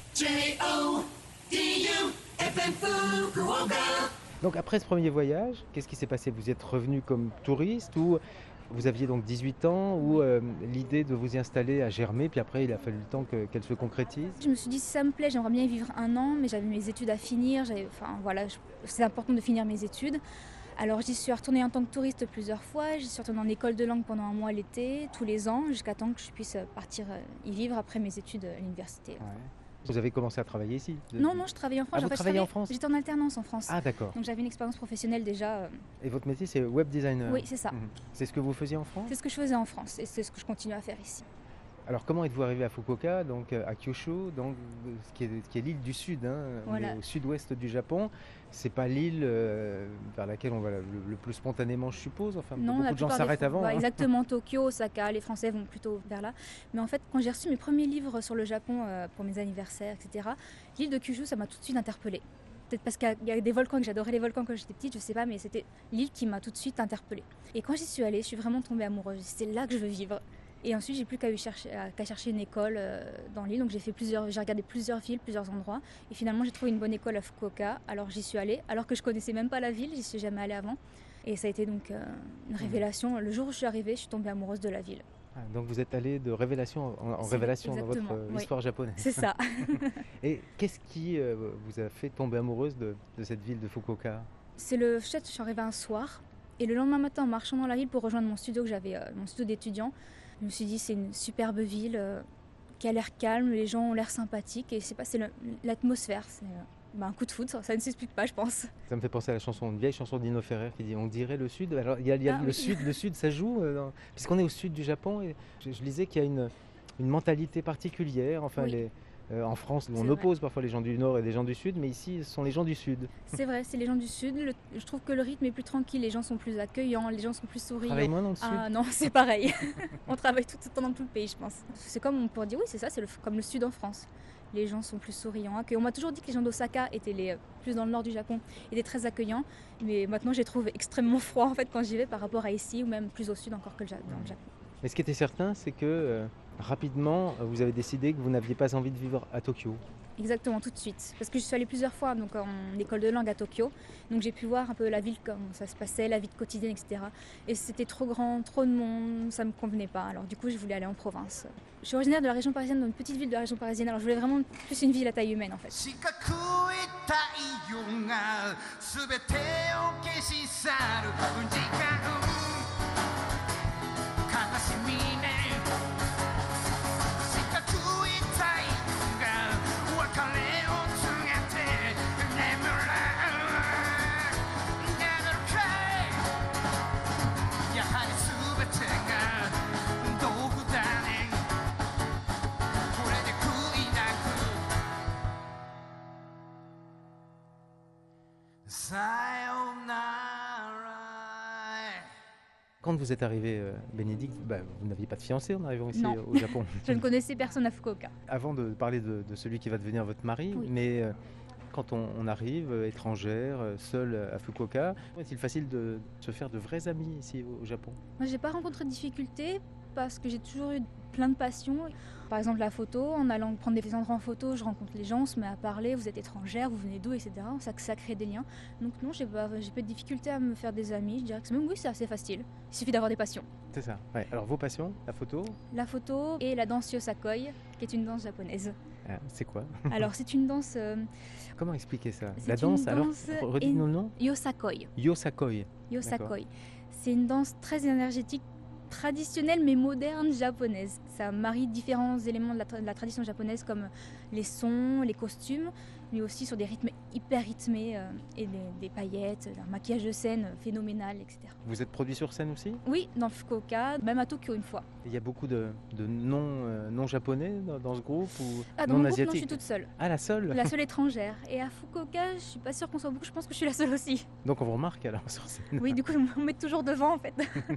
Donc après ce premier voyage, qu'est-ce qui s'est passé? Vous êtes revenu comme touriste ou vous aviez donc dix-huit ans ou euh, l'idée de vous y installer a germé, puis après il a fallu le temps que- qu'elle se concrétise? Je me suis dit, si ça me plaît, j'aimerais bien y vivre un an, mais j'avais mes études à finir. J'avais, enfin, voilà, je- c'est important de finir mes études. Alors j'y suis retournée en tant que touriste plusieurs fois. J'y suis retournée en école de langue pendant un mois l'été, tous les ans, jusqu'à temps que je puisse partir euh, y vivre après mes études à l'université. Ouais. Vous avez commencé à travailler ici? de- Non, non, je travaillais en France. Ah, vous En fait, je travaillez en travaillais- France? J'étais en alternance en France. Ah d'accord. Donc j'avais une expérience professionnelle déjà. euh, Et votre métier c'est web designer? Oui, c'est ça. Mhm. C'est ce que vous faisiez en France? C'est ce que je faisais en France et c'est ce que je continue à faire ici. Alors comment êtes-vous arrivé à Fukuoka, donc euh, à Kyushu, donc, euh, ce qui est, ce qui est l'île du sud, hein, on Voilà. est au sud-ouest du Japon. C'est pas l'île euh, vers laquelle on va le, le plus spontanément, je suppose. Enfin, Non, beaucoup la de gens plupart des- s'arrêtent avant. voilà, hein. exactement, Tokyo, Osaka, les Français vont plutôt vers là. Mais en fait, quand j'ai reçu mes premiers livres sur le Japon euh, pour mes anniversaires, et cetera, l'île de Kyushu, ça m'a tout de suite interpellée. Peut-être parce qu'il y a- il y a des volcans, que j'adorais les volcans quand j'étais petite, je sais pas, mais c'était l'île qui m'a tout de suite interpellée. Et quand j'y suis allée, je suis vraiment tombée amoureuse. C'est là que je veux vivre. Et ensuite, j'ai plus qu'à y chercher, à- qu'à chercher une école euh, dans l'île. Donc j'ai fait plusieurs, j'ai regardé plusieurs villes, plusieurs endroits. Et finalement, j'ai trouvé une bonne école à Fukuoka. Alors j'y suis allée, alors que je connaissais même pas la ville, j'y suis jamais allée avant. Et ça a été donc euh, une révélation. Le jour où je suis arrivée, je suis tombée amoureuse de la ville. Ah, donc vous êtes allé de révélation en, en C'est- révélation dans votre exactement, euh, oui. histoire japonaise. C'est ça. Et qu'est-ce qui euh, vous a fait tomber amoureuse de, de cette ville de Fukuoka? C'est le fait que je suis arrivée un soir. Et le lendemain matin, en marchant dans la ville pour rejoindre mon studio, que j'avais, euh, mon studio d'étudiant, je me suis dit c'est une superbe ville euh, qui a l'air calme, les gens ont l'air sympathiques et c'est pas, c'est le- l'atmosphère. C'est euh, bah, un coup de foudre, ça, ça ne s'explique pas, je pense. Ça me fait penser à la chanson, une vieille chanson d'Ino Ferrer qui dit on dirait le sud. Alors il y a, il y a Ah, le oui. sud, le sud ça joue, euh, dans- puisqu'on est au sud du Japon. Et je, je lisais qu'il y a une, une mentalité particulière. Enfin, Oui. les, euh, en France, on C'est oppose parfois les gens du nord et les gens du sud, mais ici, ce sont les gens du sud. C'est vrai, c'est les gens du sud. Le- je trouve que le rythme est plus tranquille, les gens sont plus accueillants, les gens sont plus souriants. Travaille moins dans le sud. Ah non, c'est pareil. On travaille tout le temps dans tout le pays, je pense. C'est comme on pourrait dire, oui, c'est ça, c'est le- comme le sud en France. Les gens sont plus souriants. accueillants. On m'a toujours dit que les gens d'Osaka étaient les, euh, plus dans le nord du Japon, étaient très accueillants. Mais maintenant, je les trouve extrêmement froids en fait quand j'y vais par rapport à ici ou même plus au sud encore que le Ja- dans le Japon. Mais ce qui était certain, c'est que euh, rapidement, euh, vous avez décidé que vous n'aviez pas envie de vivre à Tokyo. Exactement, tout de suite. Parce que je suis allée plusieurs fois donc, en école de langue à Tokyo. Donc j'ai pu voir un peu la ville, comment ça se passait, la vie quotidienne, et cetera. Et c'était trop grand, trop de monde, ça ne me convenait pas. Alors du coup, je voulais aller en province. Je suis originaire de la région parisienne, dans une petite ville de la région parisienne. Alors je voulais vraiment plus une ville à taille humaine en fait. 太陽が全てを消し去る時間悲しみね四角い太陽が別れを告げて眠らなるかいやはり全てが道具だねこれで悔いなくさよなら Quand vous êtes arrivé, euh, Bénédicte, bah, vous n'aviez pas de fiancé en arrivant ici Non. euh, au Japon. Je ne connaissais personne à Fukuoka. Avant de parler de, de celui qui va devenir votre mari, Oui. mais euh, quand on, on arrive euh, étrangère, euh, seule à Fukuoka, est-il facile de se faire de vrais amis ici au, au Japon? Moi, j'ai pas rencontré de difficultés parce que j'ai toujours eu plein de passions. Par exemple, la photo, en allant prendre des endroits en photo, je rencontre les gens, on se met à parler, vous êtes étrangère, vous venez d'où, et cetera. Ça, ça crée des liens. Donc non, j'ai pas, j'ai pas de difficulté à me faire des amis. Je dirais que même oui, c'est assez facile. Il suffit d'avoir des passions. C'est ça. Ouais. Alors vos passions, la photo, La photo et la danse yosakoi, qui est une danse japonaise. ah, c'est quoi? Alors c'est une danse euh, Comment expliquer ça? C'est La une danse, alors danse redites-nous le nom. yosakoi. Yosakoi. Yosakoi. C'est une danse très énergétique, traditionnelle mais moderne japonaise. Ça marie différents éléments de la, tra- de la tradition japonaise comme les sons, les costumes, mais aussi sur des rythmes hyper rythmés euh, et des, des paillettes, un maquillage de scène phénoménal, et cetera. Vous êtes produit sur scène aussi? Oui, dans le Fukuoka, même à Tokyo une fois. Il y a beaucoup de, de non, euh, non japonais dans, dans ce groupe ou Ah, dans non mon groupe, non, je asiatiques? suis toute seule. Ah, la seule? La seule étrangère. Et à Fukuoka, je suis pas sûre qu'on soit beaucoup, je pense que je suis la seule aussi. Donc on vous remarque alors sur scène. Oui, du coup, on me met toujours devant en fait.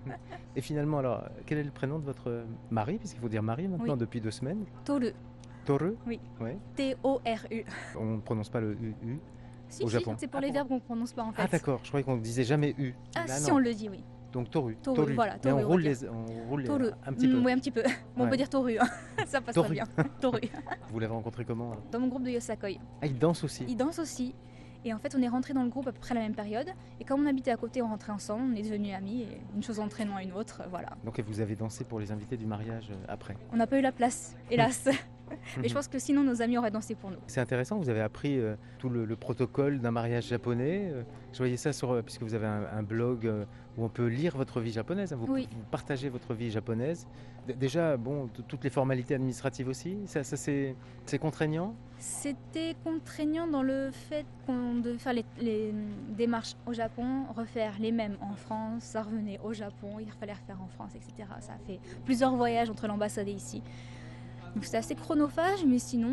Et finalement, alors, quel est le prénom de votre mari? Puisqu'il faut dire mari maintenant Oui. depuis deux semaines. Toru. Toru? Oui. Ouais. T O R U. On ne prononce pas le U. U. Si, Au si, Japon. c'est pour Ah, les bon. verbes qu'on prononce pas en fait. Ah d'accord, je croyais qu'on ne disait jamais U. Ah, Là, si, non. on le dit, oui. Donc Toru. Toru, voilà, Mais Toru, on on va roule, dire. les, on roule les- Toru. un petit peu. Mm, oui, un petit peu. Bon, on Ouais. peut dire Toru, hein. Ça passe Toru. très bien. Toru. Vous l'avez rencontré comment alors? Dans mon groupe de Yosakoi. Ah, il danse aussi. Il danse aussi. Et en fait, on est rentrés dans le groupe à peu près à la même période. Et comme on habitait à côté, on rentrait ensemble, on est devenus amis. Et une chose entraînant une autre, voilà. Donc et vous avez dansé pour les invités du mariage euh, après. On n'a pas eu la place, hélas. Mais je pense que sinon, nos amis auraient dansé pour nous. C'est intéressant, vous avez appris euh, tout le, le protocole d'un mariage japonais. euh, je voyais ça sur, euh, puisque vous avez un, un blog euh, où on peut lire votre vie japonaise, hein, vous, Oui. vous partagez votre vie japonaise. D- déjà, bon, t- toutes les formalités administratives aussi, ça, ça c'est, c'est contraignant. C'était contraignant dans le fait qu'on devait faire les, les démarches au Japon, refaire les mêmes en France, ça revenait au Japon, il fallait refaire en France, et cetera. Ça a fait plusieurs voyages entre l'ambassade et ici. Donc c'était assez chronophage, mais sinon,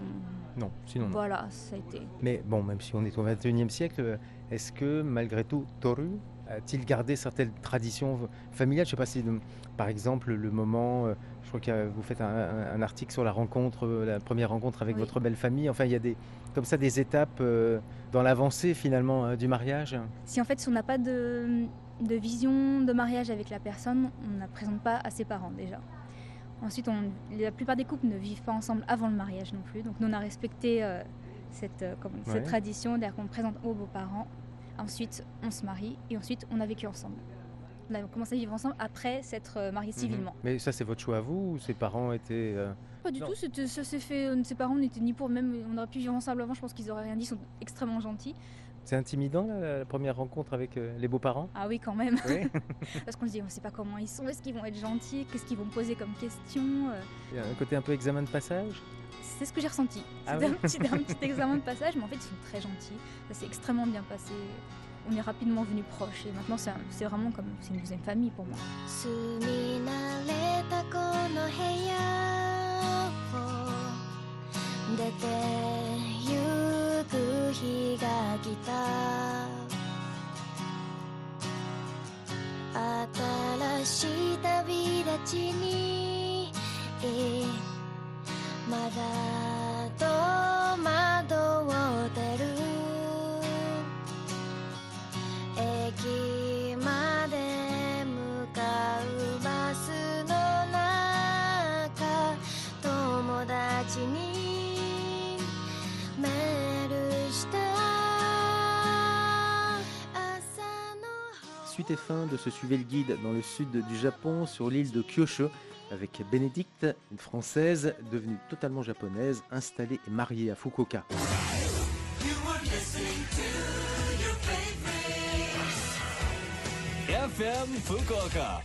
Non, sinon non. voilà, ça a été. Mais bon, même si on est au vingt et unième siècle, euh, est-ce que malgré tout, Toru a-t-il gardé certaines traditions v- familiales? Je ne sais pas si, euh, par exemple, le moment, euh, je crois que vous faites un, un- un article sur la rencontre, euh, la première rencontre avec Oui. votre belle famille. Enfin, il y a des, comme ça des étapes euh, dans l'avancée finalement euh, du mariage. Si en fait, si on n'a pas de, de vision de mariage avec la personne, on ne la présente pas à ses parents déjà. Ensuite, on- la plupart des couples ne vivent pas ensemble avant le mariage non plus. Donc nous, on a respecté euh, cette, euh, comment- Ouais. cette tradition, c'est-à-dire qu'on présente aux beaux-parents. Ensuite, on se marie et ensuite, on a vécu ensemble. On a commencé à vivre ensemble après s'être euh, mariés civilement. Mhm. Mais ça, c'est votre choix à vous ou ses parents étaient... euh, Pas du Non. tout, c'était- ça s'est fait. euh, Ses parents n'étaient ni pour même. On aurait pu vivre ensemble avant, je pense qu'ils n'auraient rien dit, ils sont extrêmement gentils. C'est intimidant la, la première rencontre avec euh, les beaux-parents? Ah oui, quand même. Oui. Parce qu'on se dit, on ne sait pas comment ils sont, est-ce qu'ils vont être gentils, qu'est-ce qu'ils vont me poser comme question. euh. Il y a un côté un peu examen de passage? C'est ce que j'ai ressenti. Ah C'était oui. un, petit, un petit examen de passage, mais en fait, ils sont très gentils. Ça s'est extrêmement bien passé. On est rapidement venus proches et maintenant, c'est un- c'est vraiment comme. C'est une deuxième famille pour moi. 住み慣れたこの部屋を出てゆく日が来た新しい旅立ちにまだ戸惑ってる駅まで向かうバスの中友達にメールした朝の Suite et fin de ce Suivez le guide dans le sud du Japon, sur l'île de Kyushu, avec Bénédicte, une Française devenue totalement japonaise, installée et mariée à Fukuoka. You were F M Fukuoka.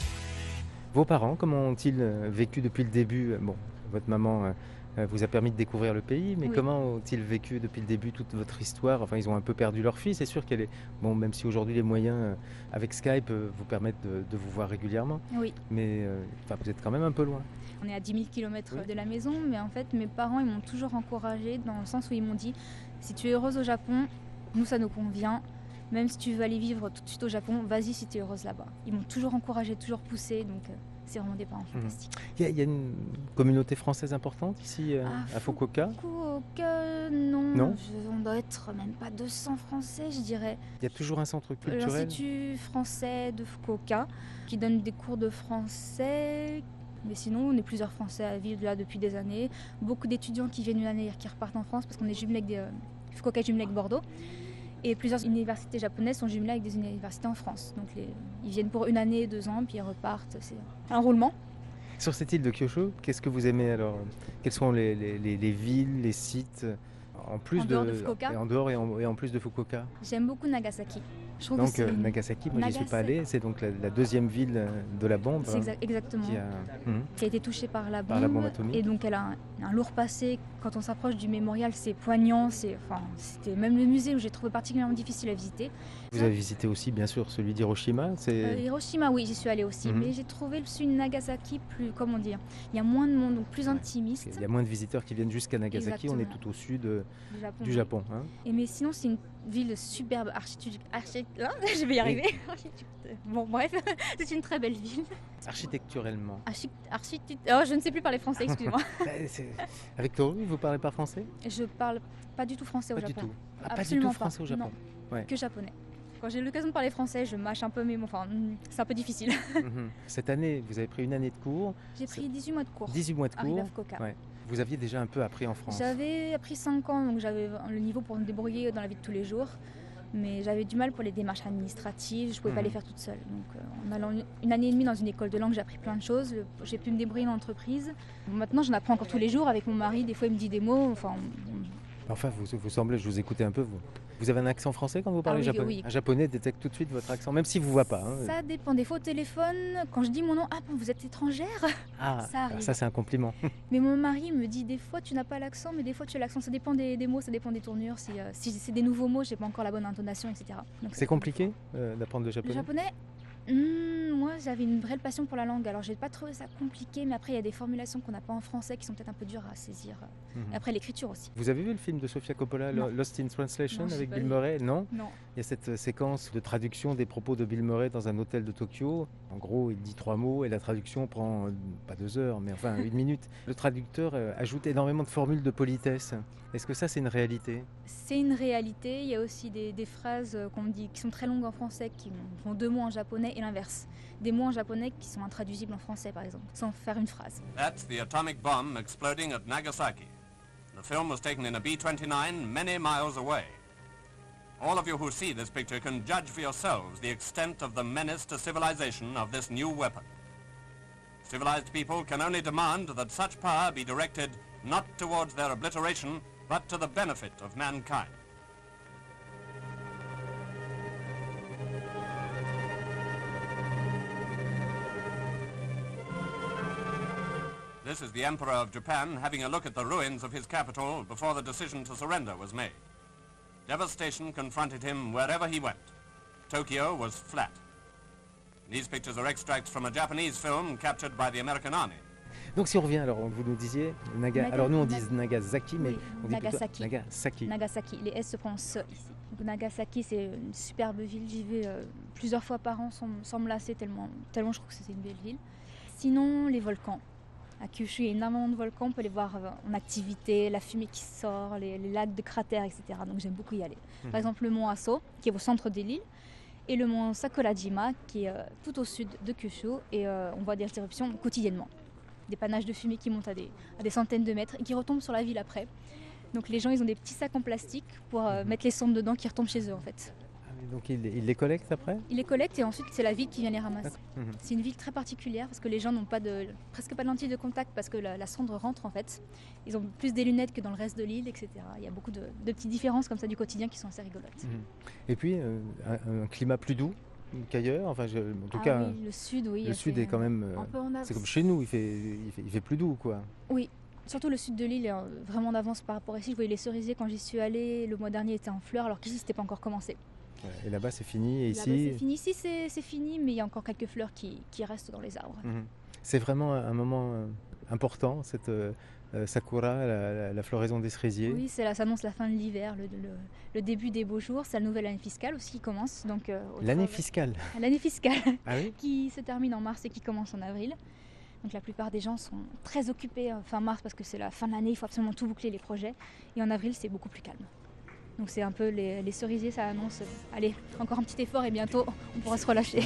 Vos parents, comment ont-ils euh, vécu depuis le début? Bon, votre maman euh, vous a permis de découvrir le pays, mais Oui. comment ont-ils vécu depuis le début toute votre histoire? Enfin, ils ont un peu perdu leur fille, c'est sûr qu'elle est... Bon, même si aujourd'hui les moyens euh, avec Skype euh, vous permettent de, de vous voir régulièrement, Oui. mais euh, enfin, vous êtes quand même un peu loin. On est à dix mille kilomètres Oui. de la maison, mais en fait, mes parents, ils m'ont toujours encouragée dans le sens où ils m'ont dit si tu es heureuse au Japon, nous, ça nous convient. Même si tu veux aller vivre tout de suite au Japon, vas-y si tu es heureuse là-bas. Ils m'ont toujours encouragée, toujours poussée, donc euh, c'est vraiment des parents Mhm. fantastiques. Il y, a, il y a une communauté française importante ici euh, Ah, à Fukuoka. Fukuoka, non. Non Je- on doit être même pas deux cents Français, je dirais. Il y a toujours un centre culturel. L'Institut français de Fukuoka qui donne des cours de français. Mais sinon, on est plusieurs Français à vivre là depuis des années. Beaucoup d'étudiants qui viennent une année et qui repartent en France parce qu'on est jumelé avec des, euh, Fukuoka est jumelé avec Bordeaux. Et plusieurs universités japonaises sont jumelées avec des universités en France. Donc les- ils viennent pour une année, deux ans, puis ils repartent. C'est un roulement. Sur cette île de Kyushu, qu'est-ce que vous aimez alors? Quelles sont les, les- les- les villes, les sites en plus En dehors de Fukuoka et en dehors et en, et en plus de Fukuoka? J'aime beaucoup Nagasaki. Je trouve Donc que c'est euh, une- Nagasaki, moi j'y suis pas Nagasaki. allé, c'est donc la, la deuxième ville euh, de la bombe. C'est exa- exactement. Qui a, Mhm. qui a été touchée par la bombe. Par la bombe atomique. Et donc elle a un, un lourd passé. Quand on s'approche du mémorial, c'est poignant. C'est, enfin, c'était même le musée où j'ai trouvé particulièrement difficile à visiter. Vous avez visité aussi bien sûr celui d'Hiroshima. C'est... Euh, Hiroshima, oui, j'y suis allée aussi. Mhm. Mais j'ai trouvé celui de Nagasaki plus, comment dire, il y a moins de monde, donc plus intimiste. Il y a moins de visiteurs qui viennent jusqu'à Nagasaki, on est Exactement. tout au sud euh, Du Japon, du oui. Japon. hein. Et mais sinon, c'est une ville superbe, architecture. Archi... hein, je vais y arriver. Architecture- Bon, bref, c'est une très belle ville. Architecturellement. Archi... architecture- Oh, je ne sais plus parler français, excuse-moi. Bah, c'est- Avec Toru, vous parlez pas français? Je parle pas du tout français au Pas du Japon. tout. Ah, pas du Absolument tout français au Japon. Non, Ouais. que japonais. Quand j'ai l'occasion de parler français, je mâche un peu mes mots. Enfin, hmm, c'est un peu difficile. Mhm. Cette année, vous avez pris une année de cours. J'ai pris dix-huit mois de cours. dix-huit mois de Arrivé à cours. Fukuoka. Ouais. Vous aviez déjà un peu appris en France. J'avais appris cinq ans, donc j'avais le niveau pour me débrouiller dans la vie de tous les jours. Mais j'avais du mal pour les démarches administratives, je ne pouvais pas Mhm. les faire toute seule. Donc euh, en allant une- une année et demie dans une école de langue, j'ai appris plein de choses. Le- J'ai pu me débrouiller dans l'entreprise. Bon, maintenant, j'en apprends encore tous les jours avec mon mari. Des fois, il me dit des mots. Enfin, on- Enfin, vous, vous semblez, je vous écoutais un peu, vous. Vous avez un accent français quand vous parlez oui, japonais? oui. Un japonais détecte tout de suite votre accent, même s'il ne vous voit pas. hein. ça dépend. Des fois, au téléphone, quand je dis mon nom, ah bon, vous êtes étrangère. Ah, ça arrive. ça c'est un compliment. Mais mon mari me dit des fois tu n'as pas l'accent, mais des fois tu as l'accent. Ça dépend des, des mots, ça dépend des tournures. Si, euh, si c'est des nouveaux mots, j'ai pas encore la bonne intonation, et cetera. Donc, C'est compliqué euh, d'apprendre le Le japonais? japonais, hmm, moi j'avais une vraie passion pour la langue. Alors j'ai pas trouvé ça compliqué, mais après il y a des formulations qu'on n'a pas en français qui sont peut-être un peu dures à saisir. Mhm. Et après l'écriture aussi. Vous avez vu le film de Sofia Coppola, Non. Lost in Translation, Non, j'ai avec pas Bill vu. Murray? Non. Non. Il y a cette euh, séquence de traduction des propos de Bill Murray dans un hôtel de Tokyo. En gros, il dit trois mots et la traduction prend euh, pas deux heures, mais enfin une minute. Le traducteur euh, ajoute énormément de formules de politesse. Est-ce que ça, c'est une réalité? C'est une réalité. Il y a aussi des, des phrases euh, qu'on me dit qui sont très longues en français, qui font deux mots en japonais et l'inverse. Des mots en japonais qui sont intraduisibles en français, par exemple, sans faire une phrase. That's the atomic bomb exploding at Nagasaki. The film was taken in a B twenty-nine many miles away. All of you who see this picture can judge for yourselves the extent of the menace to civilization of this new weapon. Civilized people can only demand that such power be directed not towards their obliteration, but to the benefit of mankind. This is the Emperor of Japan having a look at the ruins of his capital before the decision to surrender was made. Devastation confronted him wherever he went. Tokyo was flat. These pictures are extracts from a Japanese film captured by the American Army. Donc si on revient, alors vous nous disiez Naga. Naga- alors nous on Naga- dit Nagasaki, mais Oui, on dit plutôt Nagasaki. Nagasaki. Nagasaki. Les S se prononcent ici. Donc, Nagasaki, c'est une superbe ville. J'y vais euh, plusieurs fois par an sans, sans me lasser, tellement, tellement je trouve que c'est une belle ville. Sinon, les volcans. À Kyushu, il y a énormément de volcans. On peut les voir euh, en activité, la fumée qui sort, les, les lacs de cratères, et cetera. Donc j'aime beaucoup y aller. Mhm. Par exemple, le mont Aso, qui est au centre de l'île, et le mont Sakurajima, qui est euh, tout au sud de Kyushu. Et euh, on voit des éruptions quotidiennement. Des panaches de fumée qui montent à des, à des centaines de mètres et qui retombent sur la ville après. Donc les gens, ils ont des petits sacs en plastique pour euh, mettre les cendres dedans qui retombent chez eux en fait. Ah oui, donc ils, ils les collectent après? Ils les collectent et ensuite c'est la ville qui vient les ramasser. Mhm. C'est une ville très particulière parce que les gens n'ont pas de, presque pas de lentilles de contact parce que la, la cendre rentre en fait. Ils ont plus des lunettes que dans le reste de l'île, et cetera. Il y a beaucoup de, de petites différences comme ça du quotidien qui sont assez rigolotes. Mhm. Et puis euh, un, un climat plus doux? qu'ailleurs. Enfin, je- en tout Ah cas, oui, le sud, oui. le c'est sud est quand même. euh, un peu en avance. c'est comme chez nous, il fait, il fait, il fait plus doux, quoi. Oui, surtout le sud de l'île est euh, vraiment en avance par rapport à ici. Je voyais les cerisiers quand j'y suis allée, le mois dernier était en fleurs, alors qu'ici c'était pas encore commencé. Voilà. Et là-bas, c'est fini. Et Là-bas, ici, c'est fini. Ici c'est c'est fini, mais il y a encore quelques fleurs qui, qui restent dans les arbres. Mhm. C'est vraiment un moment euh, important, cette euh, euh, sakura, la, la- la floraison des cerisiers. Oui, c'est là, ça annonce la fin de l'hiver, le, le- le début des beaux jours. C'est la nouvelle année fiscale aussi qui commence. Donc, euh, au L'année travers- fiscale. L'année fiscale Ah oui qui se termine en mars et qui commence en avril. Donc la plupart des gens sont très occupés euh, fin mars parce que c'est la fin de l'année, il faut absolument tout boucler les projets. Et en avril, c'est beaucoup plus calme. Donc c'est un peu les, les cerisiers, ça annonce, euh, allez, encore un petit effort et bientôt on pourra se relâcher.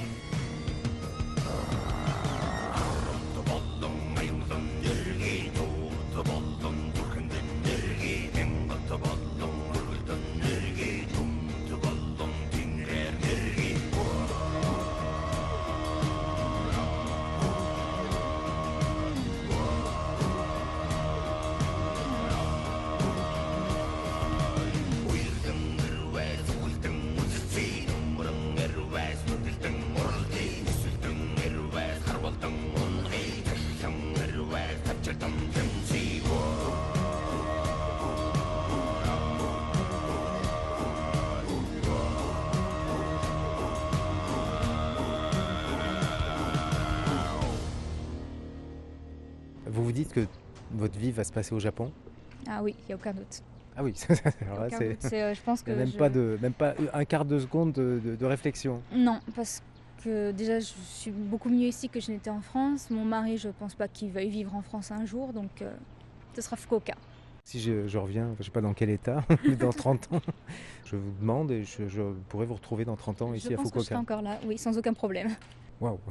Vous vous dites que votre vie va se passer au Japon? Ah oui, il n'y a aucun doute. Ah oui, alors là, Aucun c'est doute. C'est, euh, je pense il y a que même, je- pas de, même pas un quart de seconde de, de- de réflexion. Non, parce que déjà je suis beaucoup mieux ici que je n'étais en France. Mon mari, je pense pas qu'il veuille vivre en France un jour, donc euh, ce sera Fukuoka. Si je, je reviens, je ne sais pas dans quel état, mais dans trente ans, je vous demande et je, je pourrais vous retrouver dans trente ans ici je à pense que je serai Fukuoka. encore là, oui, sans aucun problème. Waouh.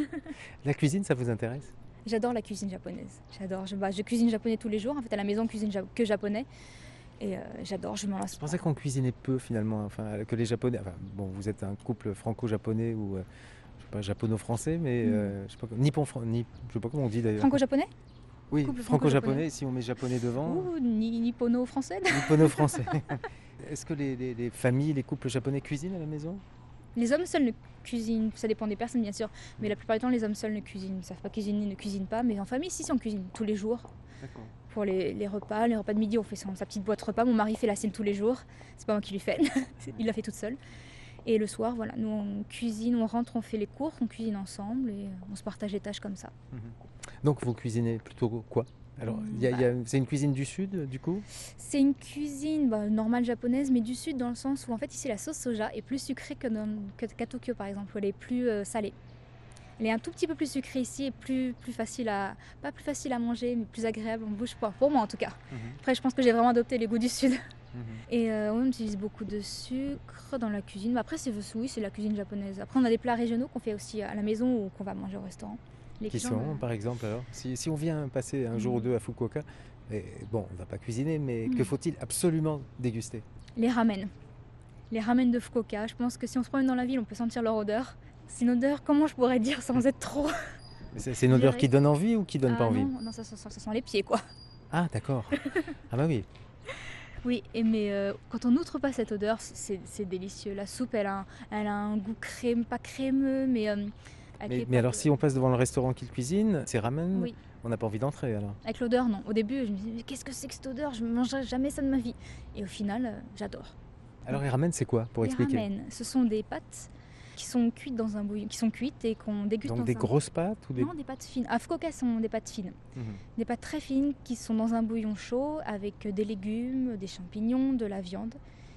La cuisine, ça vous intéresse? J'adore la cuisine japonaise. J'adore. Je, bah, je cuisine japonais tous les jours. En fait, à la maison, on cuisine ja- que japonais. Et euh, j'adore, je m'en lasse Je pas. pensais qu'on cuisinait peu finalement, enfin, que les Japonais. Enfin, bon, vous êtes un couple franco-japonais ou euh, je sais pas, japono-français, mais Mm. euh, je sais pas, nippon, ni, je sais pas comment on dit d'ailleurs. Franco-japonais Oui, couple franco-japonais. Si on met japonais devant, Ou ni- nippono-français nippono-français. Est-ce que les, les- les familles, les couples japonais cuisinent à la maison? Les hommes seuls ne cuisinent, ça dépend des personnes bien sûr, mais la plupart du temps les hommes seuls ne cuisinent, ils savent pas cuisiner, ne cuisinent pas, mais en famille, si, si on cuisine tous les jours. D'accord. Pour les, les repas, les repas de midi, on fait son- sa petite boîte repas. Mon mari fait la sienne tous les jours, c'est pas moi qui lui fais, il la fait toute seule. Et le soir, voilà, nous on cuisine, on rentre, on fait les cours, on cuisine ensemble et on se partage les tâches comme ça. Mhm. Donc vous cuisinez plutôt quoi? Alors, il y a- il y a- c'est une cuisine du sud, du coup? C'est une cuisine bah, normale japonaise, mais du sud dans le sens où en fait ici la sauce soja est plus sucrée que dans- que- qu'à Tokyo par exemple, où elle est plus euh, salée. Elle est un tout petit peu plus sucrée ici et plus, plus facile à, pas plus facile à manger, mais plus agréable en bouche, pour, pour moi en tout cas. Mhm. Après, je pense que j'ai vraiment adopté les goûts du sud. Mhm. Et euh, on utilise beaucoup de sucre dans la cuisine. Mais après, c'est oui, c'est la cuisine japonaise. Après, on a des plats régionaux qu'on fait aussi à la maison ou qu'on va manger au restaurant. Les Qui gens, sont, euh, par exemple, alors si, si on vient passer un jour ou Mhm. deux à Fukuoka, et, bon, on ne va pas cuisiner, mais que Mhm. faut-il absolument déguster? Les ramen. Les ramen de Fukuoka. Je pense que si on se promène dans la ville, on peut sentir leur odeur. C'est une odeur, comment je pourrais dire sans être trop. Mais C'est c'est une odeur Direct. qui donne envie ou qui donne Ah pas envie? Non, non ça, ça- ça sent les pieds quoi. Ah, d'accord. Ah bah oui. Oui, et mais euh, quand on n'outre pas cette odeur, c'est c'est délicieux. La soupe, elle a un, elle a un goût crème, pas crémeux, mais. euh, avec Mais, les mais alors, pâtes, si on passe devant le restaurant qui le cuisine, c'est ramen, Oui. on n'a pas envie d'entrer alors. Avec l'odeur, non. Au début, je me disais, mais qu'est-ce que c'est que cette odeur? Je ne mangerai jamais ça de ma vie. Et au final, euh, j'adore. Alors, les ramen, c'est quoi, pour Les expliquer? ramen, ce sont des pâtes qui sont cuites dans un bouillon, qui sont cuites et qu'on déguste Donc dans des un... grosses pâtes ou des... Non, des pâtes fines. À Fukuoka, ce sont des pâtes fines. Mhm. Des pâtes très fines qui sont dans un bouillon chaud avec des légumes, des champignons, de la viande.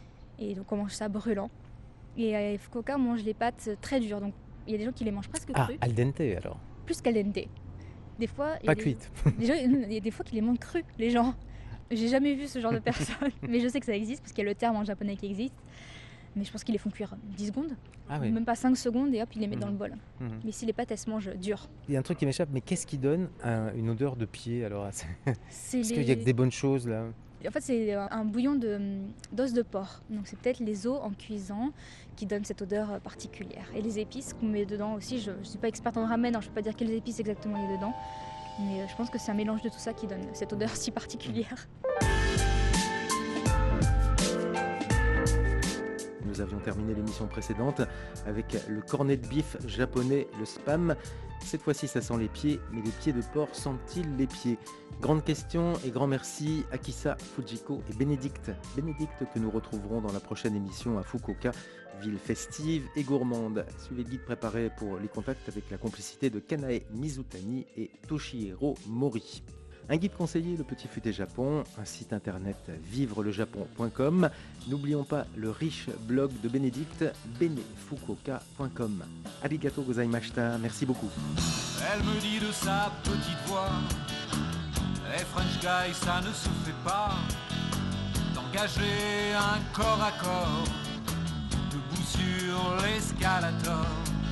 Et donc on mange ça brûlant. Et à Fukuoka, on mange les pâtes très dures. Donc il y a des gens qui les mangent presque Ah, crues, al dente alors. plus qu'al dente. Des fois, il y Pas a des- cuite. des gens- il y a des fois qu'ils les mangent crus, les gens. J'ai jamais vu ce genre de personne, mais je sais que ça existe parce qu'il y a le terme en japonais qui existe. Mais je pense qu'ils les font cuire dix secondes, Ah oui. même pas cinq secondes, et hop, ils les mettent Mhm. dans le bol. Mhm. Mais si les pâtes, elles se mangent dures. Il y a un truc qui m'échappe, mais qu'est-ce qui donne un- une odeur de pied alors? C'est- C'est Est-ce qu'il y les- a que des bonnes choses là? En fait, c'est un bouillon de, d'os de porc. Donc, c'est peut-être les os en cuisant qui donnent cette odeur particulière. Et les épices qu'on met dedans aussi. Je ne suis pas experte en ramen, donc je ne peux pas dire quelles épices exactement il y a dedans. Mais euh, je pense que c'est un mélange de tout ça qui donne cette odeur si particulière. Le nous avions terminé l'émission précédente avec le cornet de bif japonais, le spam. Cette fois-ci, ça sent les pieds, mais les pieds de porc sentent-ils les pieds? Grande question et grand merci à Kissa, Fujiko et Bénédicte. Bénédicte que nous retrouverons dans la prochaine émission à Fukuoka, ville festive et gourmande. Suivez le guide préparé pour les contacts avec la complicité de Kanae Mizutani et Toshihiro Mori. Un guide conseillé, le Petit Futé Japon, un site internet vivre le japon point com. N'oublions pas le riche blog de Bénédicte, benefukuoka point com. Arigato gozaimashita, merci beaucoup. Elle me dit de sa petite voix, les French guys ça ne se fait pas, d'engager un corps à corps, debout sur l'escalator.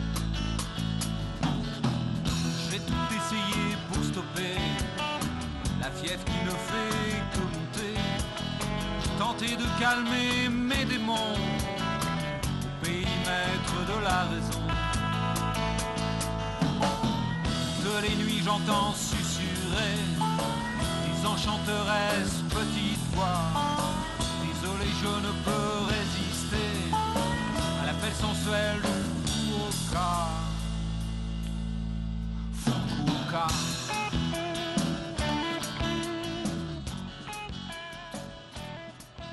J'ai tout essayé pour stopper la fièvre qui ne fait que monter. J'ai tenté de calmer mes démons au périmètre de la raison. Toutes les nuits j'entends susurrer des enchanteresses petites voix. Désolé, je ne peux résister à l'appel sensuel du Fukuoka. Fukuoka.